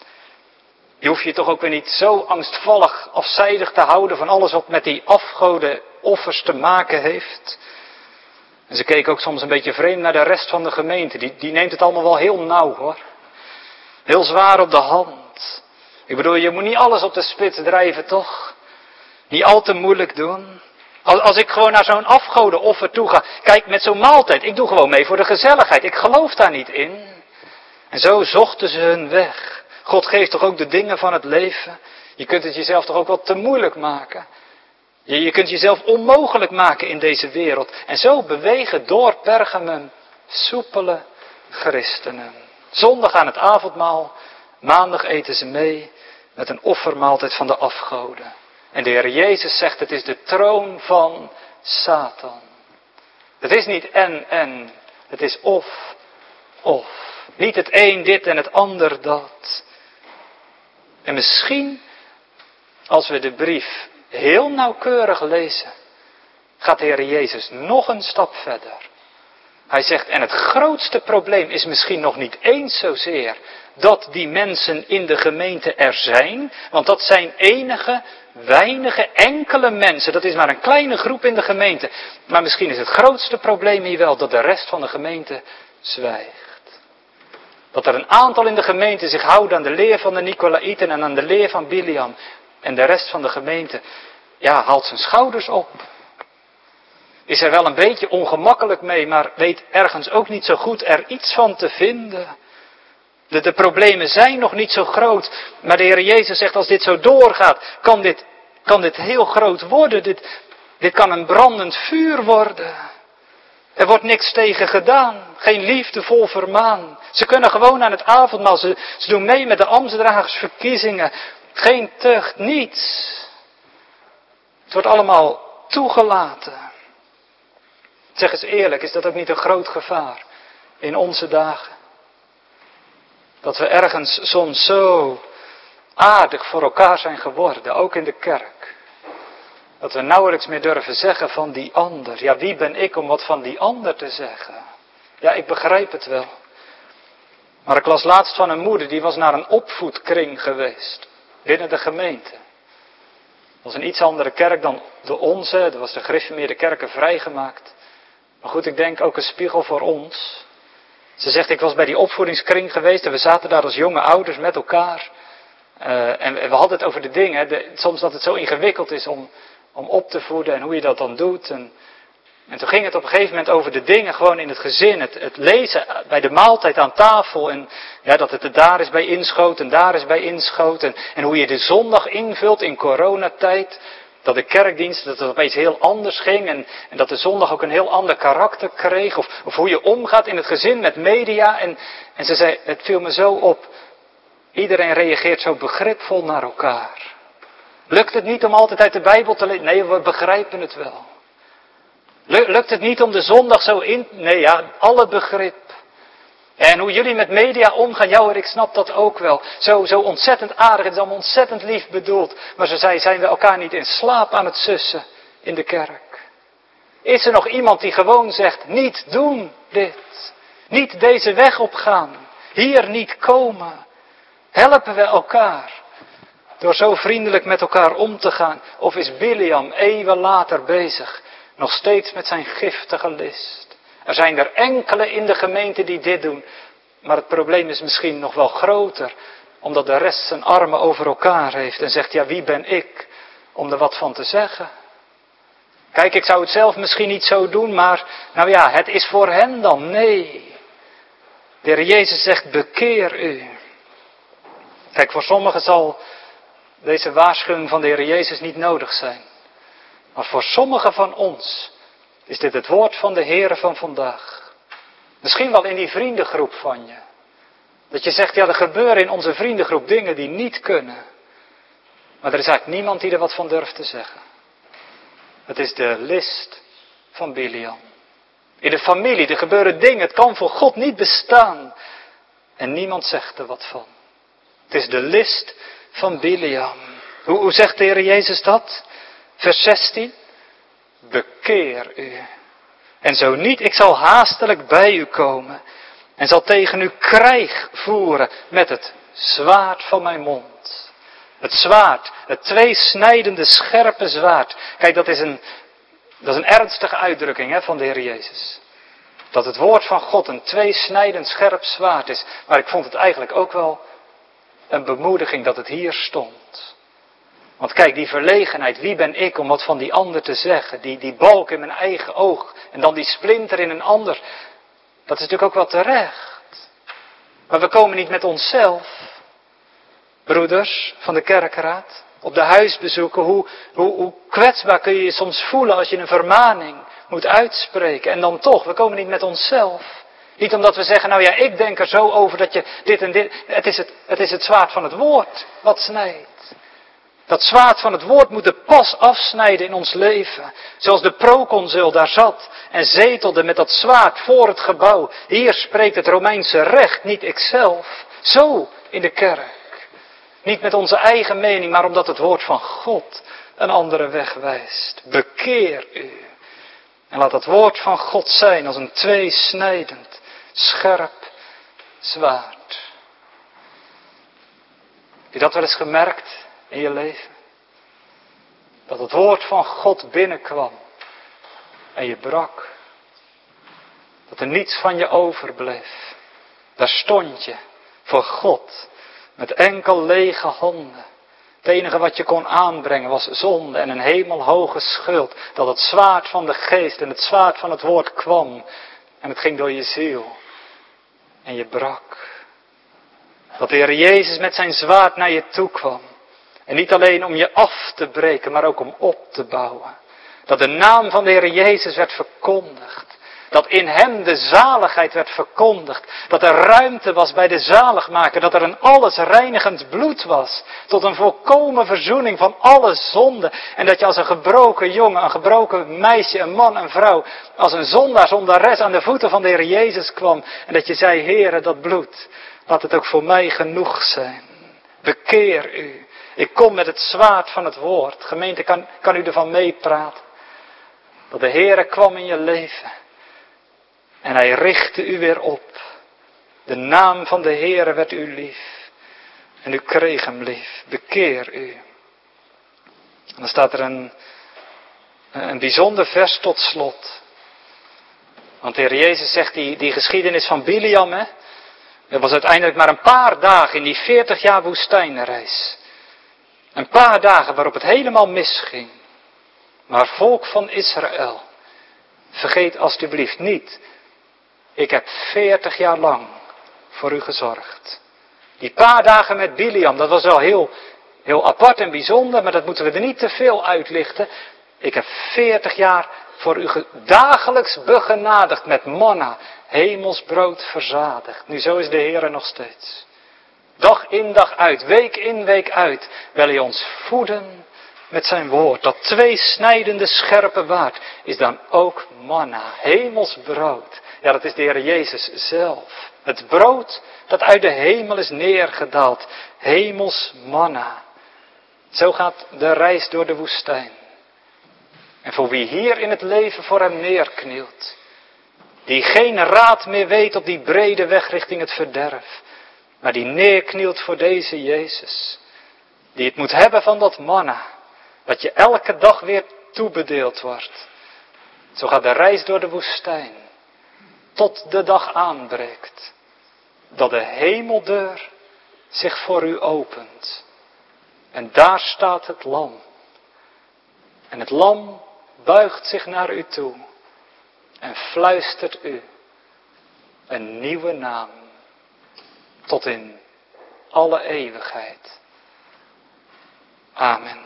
Speaker 2: Je hoeft je toch ook weer niet zo angstvallig afzijdig te houden van alles wat met die afgoden offers te maken heeft. En ze keken ook soms een beetje vreemd naar de rest van de gemeente. Die, die neemt het allemaal wel heel nauw, hoor. Heel zwaar op de hand. Ik bedoel, je moet niet alles op de spits drijven, toch? Niet al te moeilijk doen. Als, als ik gewoon naar zo'n afgodenoffer toe ga. Kijk, met zo'n maaltijd. Ik doe gewoon mee voor de gezelligheid. Ik geloof daar niet in. En zo zochten ze hun weg. God geeft toch ook de dingen van het leven. Je kunt het jezelf toch ook wel te moeilijk maken. Je, je kunt jezelf onmogelijk maken in deze wereld. En zo bewegen door Pergamum soepele christenen. Zondag aan het avondmaal. Maandag eten ze mee met een offermaaltijd van de afgoden. En de Heer Jezus zegt, het is de troon van Satan. Het is niet en, en. Het is of, of. Niet het een dit en het ander dat. En misschien, als we de brief heel nauwkeurig lezen, gaat de Heer Jezus nog een stap verder. Hij zegt, en het grootste probleem is misschien nog niet eens zozeer dat die mensen in de gemeente er zijn, want dat zijn enige, weinige, enkele mensen. Dat is maar een kleine groep in de gemeente. Maar misschien is het grootste probleem hier wel dat de rest van de gemeente zwijgt. Dat er een aantal in de gemeente zich houden aan de leer van de Nicolaïten en aan de leer van Biliam. En de rest van de gemeente, ja, haalt zijn schouders op. Is er wel een beetje ongemakkelijk mee, maar weet ergens ook niet zo goed er iets van te vinden. De, de problemen zijn nog niet zo groot, maar de Heer Jezus zegt, als dit zo doorgaat, kan dit, kan dit heel groot worden. Dit, dit kan een brandend vuur worden. Er wordt niks tegen gedaan, geen liefdevol vermaan. Ze kunnen gewoon aan het avondmaal, ze, ze doen mee met de ambtsdragersverkiezingen. Geen tucht, niets. Het wordt allemaal toegelaten. Zeg eens eerlijk, is dat ook niet een groot gevaar in onze dagen? Dat we ergens soms zo aardig voor elkaar zijn geworden, ook in de kerk. Dat we nauwelijks meer durven zeggen van die ander. Ja, wie ben ik om wat van die ander te zeggen? Ja, ik begrijp het wel. Maar ik las laatst van een moeder, die was naar een opvoedkring geweest. Binnen de gemeente. Dat was een iets andere kerk dan de onze. Er was de gereformeerde kerken vrijgemaakt. Maar goed, ik denk ook een spiegel voor ons. Ze zegt, ik was bij die opvoedingskring geweest en we zaten daar als jonge ouders met elkaar. Uh, en we hadden het over de dingen, de, soms dat het zo ingewikkeld is om, om op te voeden en hoe je dat dan doet. En, en toen ging het op een gegeven moment over de dingen gewoon in het gezin. Het, het lezen bij de maaltijd aan tafel en ja, dat het er daar is bij inschoot en daar is bij inschoot. En, en hoe je de zondag invult in coronatijd. Dat de kerkdienst, dat het opeens heel anders ging en, en dat de zondag ook een heel ander karakter kreeg. Of, of hoe je omgaat in het gezin met media. En, en ze zei, het viel me zo op, iedereen reageert zo begripvol naar elkaar. Lukt het niet om altijd uit de Bijbel te lezen? Nee, we begrijpen het wel. Lukt het niet om de zondag zo in... Nee, ja, alle begrip. En hoe jullie met media omgaan, jou en ik snap dat ook wel. Zo, zo ontzettend aardig, het is allemaal ontzettend lief bedoeld. Maar ze zei, zijn we elkaar niet in slaap aan het sussen in de kerk? Is er nog iemand die gewoon zegt, niet doen dit. Niet deze weg opgaan. Hier niet komen. Helpen we elkaar. Door zo vriendelijk met elkaar om te gaan. Of is Biliam eeuwen later bezig. Nog steeds met zijn giftige list. Er zijn er enkele in de gemeente die dit doen. Maar het probleem is misschien nog wel groter. Omdat de rest zijn armen over elkaar heeft. En zegt, ja, wie ben ik om er wat van te zeggen? Kijk, ik zou het zelf misschien niet zo doen. Maar, nou ja, het is voor hen dan. Nee. De Heer Jezus zegt, bekeer u. Kijk, voor sommigen zal deze waarschuwing van de Heer Jezus niet nodig zijn. Maar voor sommigen van ons is dit het woord van de Heere van vandaag. Misschien wel in die vriendengroep van je. Dat je zegt, ja, er gebeuren in onze vriendengroep dingen die niet kunnen. Maar er is eigenlijk niemand die er wat van durft te zeggen. Het is de list van Biliam. In de familie, er gebeuren dingen, het kan voor God niet bestaan. En niemand zegt er wat van. Het is de list van Biliam. Hoe, hoe zegt de Heer Jezus dat? Vers zestien. Bekeer u. En zo niet, ik zal haastelijk bij u komen. En zal tegen u krijg voeren met het zwaard van mijn mond. Het zwaard, het tweesnijdende scherpe zwaard. Kijk, dat is een, dat is een ernstige uitdrukking hè, van de Heer Jezus. Dat het woord van God een tweesnijdend scherp zwaard is. Maar ik vond het eigenlijk ook wel een bemoediging dat het hier stond. Want kijk, die verlegenheid, wie ben ik om wat van die ander te zeggen? Die, die balk in mijn eigen oog en dan die splinter in een ander. Dat is natuurlijk ook wel terecht. Maar we komen niet met onszelf, broeders van de kerkraad, op de huisbezoeken. Hoe, hoe, hoe kwetsbaar kun je je soms voelen als je een vermaning moet uitspreken. En dan toch, we komen niet met onszelf. Niet omdat we zeggen, nou ja, ik denk er zo over dat je dit en dit. Het is het, het is het zwaard van het woord wat snijdt. Dat zwaard van het woord moet de pas afsnijden in ons leven. Zoals de proconsul daar zat en zetelde met dat zwaard voor het gebouw. Hier spreekt het Romeinse recht, niet ikzelf. Zo in de kerk. Niet met onze eigen mening, maar omdat het woord van God een andere weg wijst. Bekeer u. En laat het woord van God zijn als een tweesnijdend, scherp zwaard. Heb je dat wel eens gemerkt in je leven? Dat het woord van God binnenkwam en je brak. Dat er niets van je overbleef. Daar stond je voor God met enkel lege handen. Het enige wat je kon aanbrengen was zonde en een hemelhoge schuld. Dat het zwaard van de geest en het zwaard van het woord kwam. En het ging door je ziel. En je brak. Dat de Heer Jezus met zijn zwaard naar je toe kwam. En niet alleen om je af te breken, maar ook om op te bouwen. Dat de naam van de Heer Jezus werd verkondigd. Dat in hem de zaligheid werd verkondigd. Dat er ruimte was bij de zaligmaker. Dat er een alles reinigend bloed was. Tot een volkomen verzoening van alle zonde. En dat je als een gebroken jongen, een gebroken meisje, een man, een vrouw. Als een zondaar, zondares aan de voeten van de Heer Jezus kwam. En dat je zei, Heere, dat bloed, laat het ook voor mij genoeg zijn. Bekeer u. Ik kom met het zwaard van het woord. Gemeente, kan, kan u ervan meepraten. Dat de Heere kwam in je leven. En hij richtte u weer op. De naam van de Heere werd u lief. En u kreeg hem lief. Bekeer u. En dan staat er een, een bijzonder vers tot slot. Want de Heer Jezus zegt, die, die geschiedenis van Biliam, hè, dat was uiteindelijk maar een paar dagen in die veertig jaar woestijnreis. Een paar dagen waarop het helemaal misging. Maar volk van Israël, vergeet alstublieft niet, ik heb veertig jaar lang voor u gezorgd. Die paar dagen met Biliam, dat was wel heel, heel apart en bijzonder, maar dat moeten we er niet te veel uitlichten. Ik heb veertig jaar voor u dagelijks begenadigd met manna, hemelsbrood verzadigd. Nu zo is de Heer nog steeds. Dag in dag uit, week in week uit, wil hij ons voeden met zijn woord. Dat tweesnijdende scherpe waard is dan ook manna, hemelsbrood. Ja, dat is de Heer Jezus zelf. Het brood dat uit de hemel is neergedaald. Hemels manna. Zo gaat de reis door de woestijn. En voor wie hier in het leven voor hem neerknielt. Die geen raad meer weet op die brede weg richting het verderf. Maar die neerknielt voor deze Jezus. Die het moet hebben van dat manna. Wat je elke dag weer toebedeeld wordt. Zo gaat de reis door de woestijn. Tot de dag aanbreekt. Dat de hemeldeur zich voor u opent. En daar staat het lam. En het lam buigt zich naar u toe. En fluistert u een nieuwe naam. Tot in alle eeuwigheid. Amen.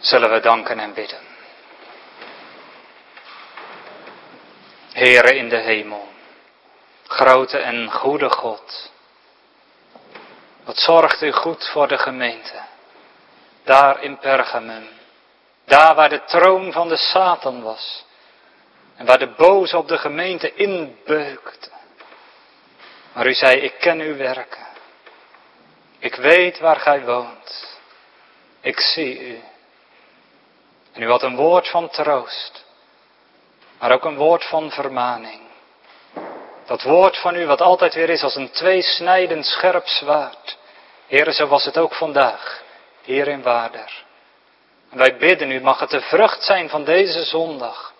Speaker 2: zullen we danken en bidden. Heere in de hemel, grote en goede God, wat zorgt u goed voor de gemeente, daar in Pergamum, daar waar de troon van de Satan was en waar de boze op de gemeente inbeukte. Maar u zei, ik ken uw werken, ik weet waar gij woont, ik zie u. En u had een woord van troost, maar ook een woord van vermaning. Dat woord van u wat altijd weer is als een tweesnijdend scherp zwaard. Heere, zo was het ook vandaag, hier in Waarder. En wij bidden u, mag het de vrucht zijn van deze zondag.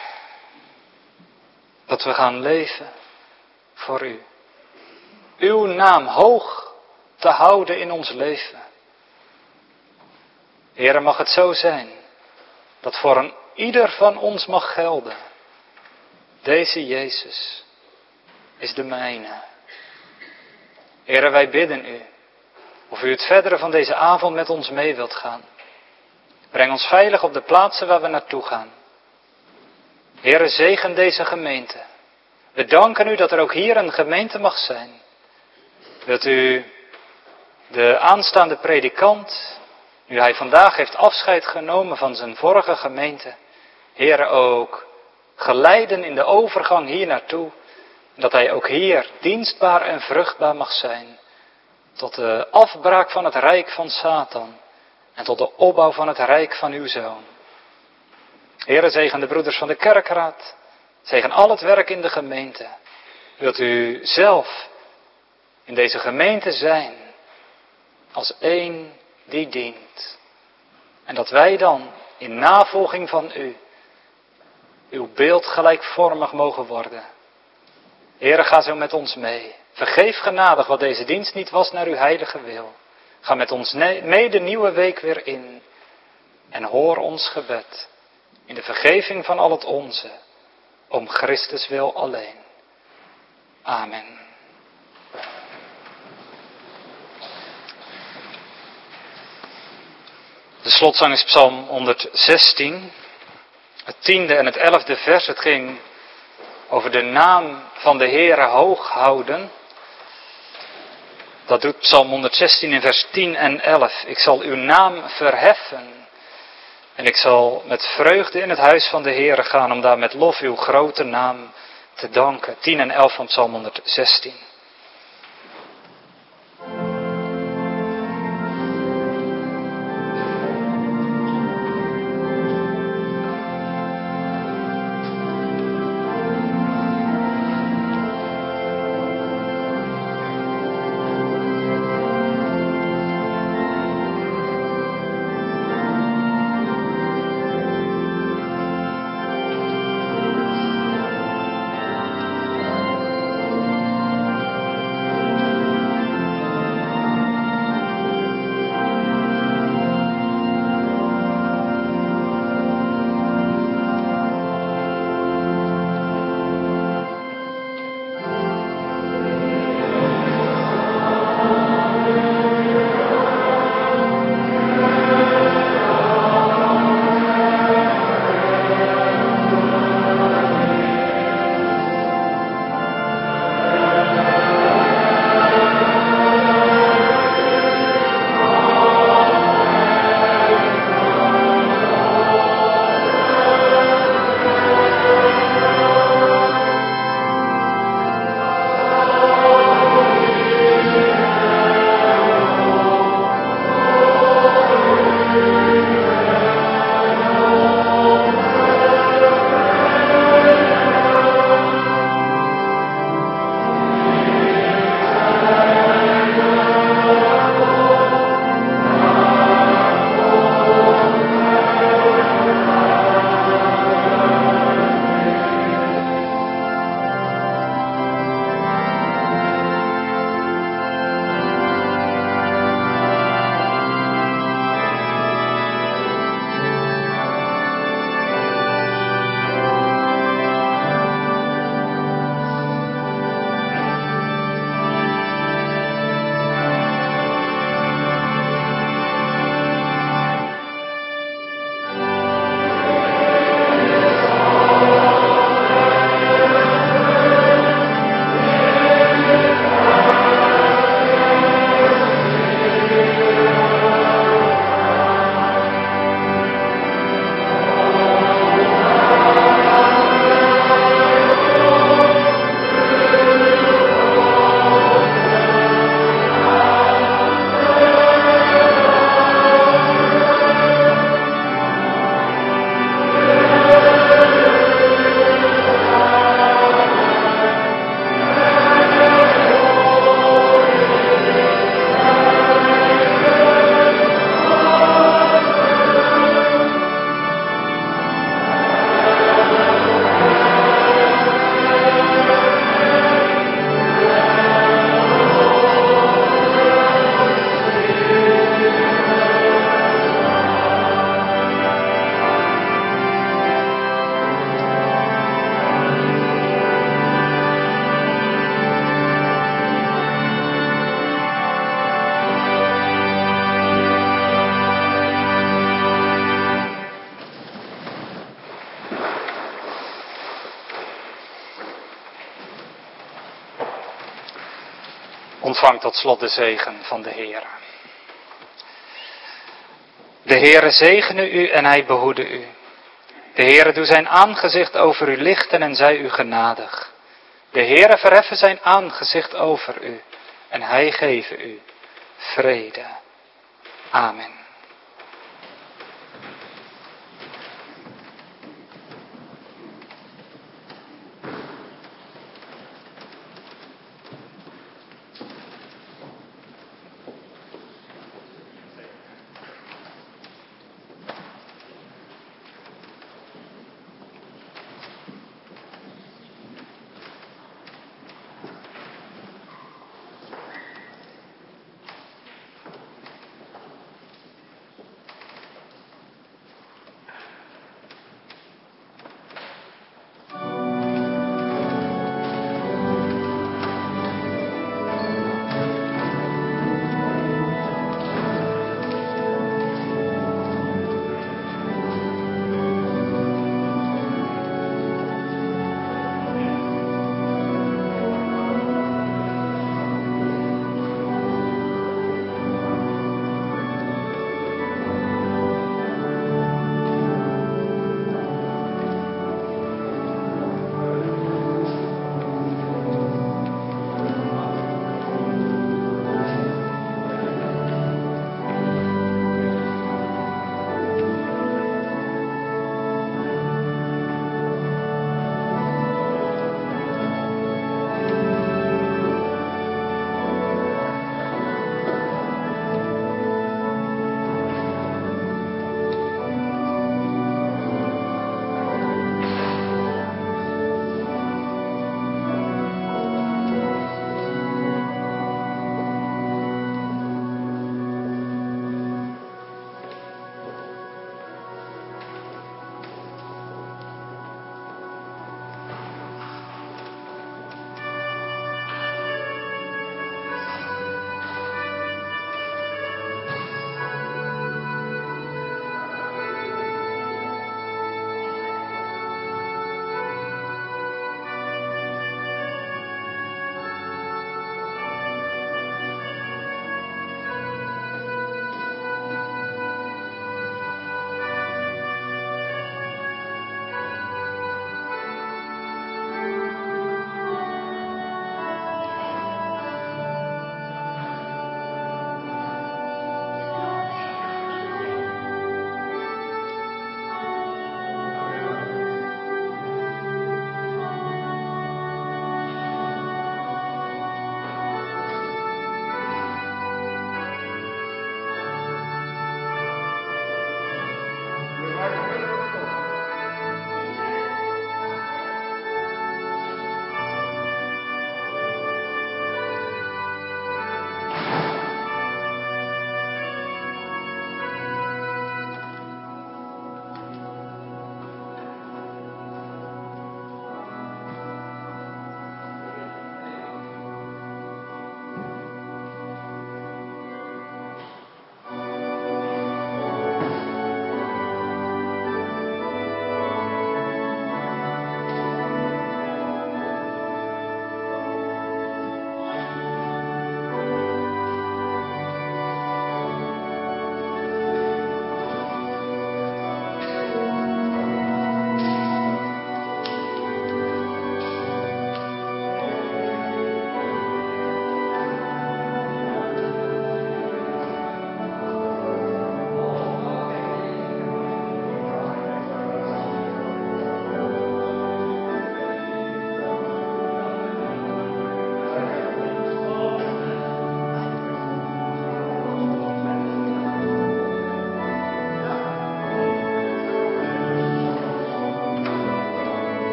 Speaker 2: Dat we gaan leven voor u. Uw naam hoog te houden in ons leven. Heere, mag het zo zijn dat voor een ieder van ons mag gelden. Deze Jezus is de mijne. Heere, wij bidden u of u het verdere van deze avond met ons mee wilt gaan. Breng ons veilig op de plaatsen waar we naartoe gaan. Heere, zegen deze gemeente. We danken u dat er ook hier een gemeente mag zijn. Dat u de aanstaande predikant, nu hij vandaag heeft afscheid genomen van zijn vorige gemeente, Heere, ook geleiden in de overgang hier naartoe. Dat hij ook hier dienstbaar en vruchtbaar mag zijn. Tot de afbraak van het rijk van Satan. En tot de opbouw van het rijk van uw Zoon. Heere, zegen de broeders van de kerkraad. Zegen al het werk in de gemeente. Wilt u zelf in deze gemeente zijn. Als één die dient. En dat wij dan in navolging van u. Uw beeld gelijkvormig mogen worden. Heere, ga zo met ons mee. Vergeef genadig wat deze dienst niet was naar uw heilige wil. Ga met ons mee de nieuwe week weer in. En hoor ons gebed. In de vergeving van al het onze. Om Christus wil alleen. Amen. De slotzang is Psalm honderdzestien. Het tiende en het elfde vers. Het ging over de naam van de Heere hoog houden. Dat doet Psalm honderdzestien in vers tien en elf. Ik zal uw naam verheffen. En ik zal met vreugde in het huis van de Heere gaan om daar met lof uw grote naam te danken. tien en elf van Psalm honderdzestien. Ontvang tot slot de zegen van de Heere. De Heere zegene u en hij behoede u. De Heere doe zijn aangezicht over u lichten en zij u genadig. De Heere verheffe zijn aangezicht over u en hij geve u vrede. Amen.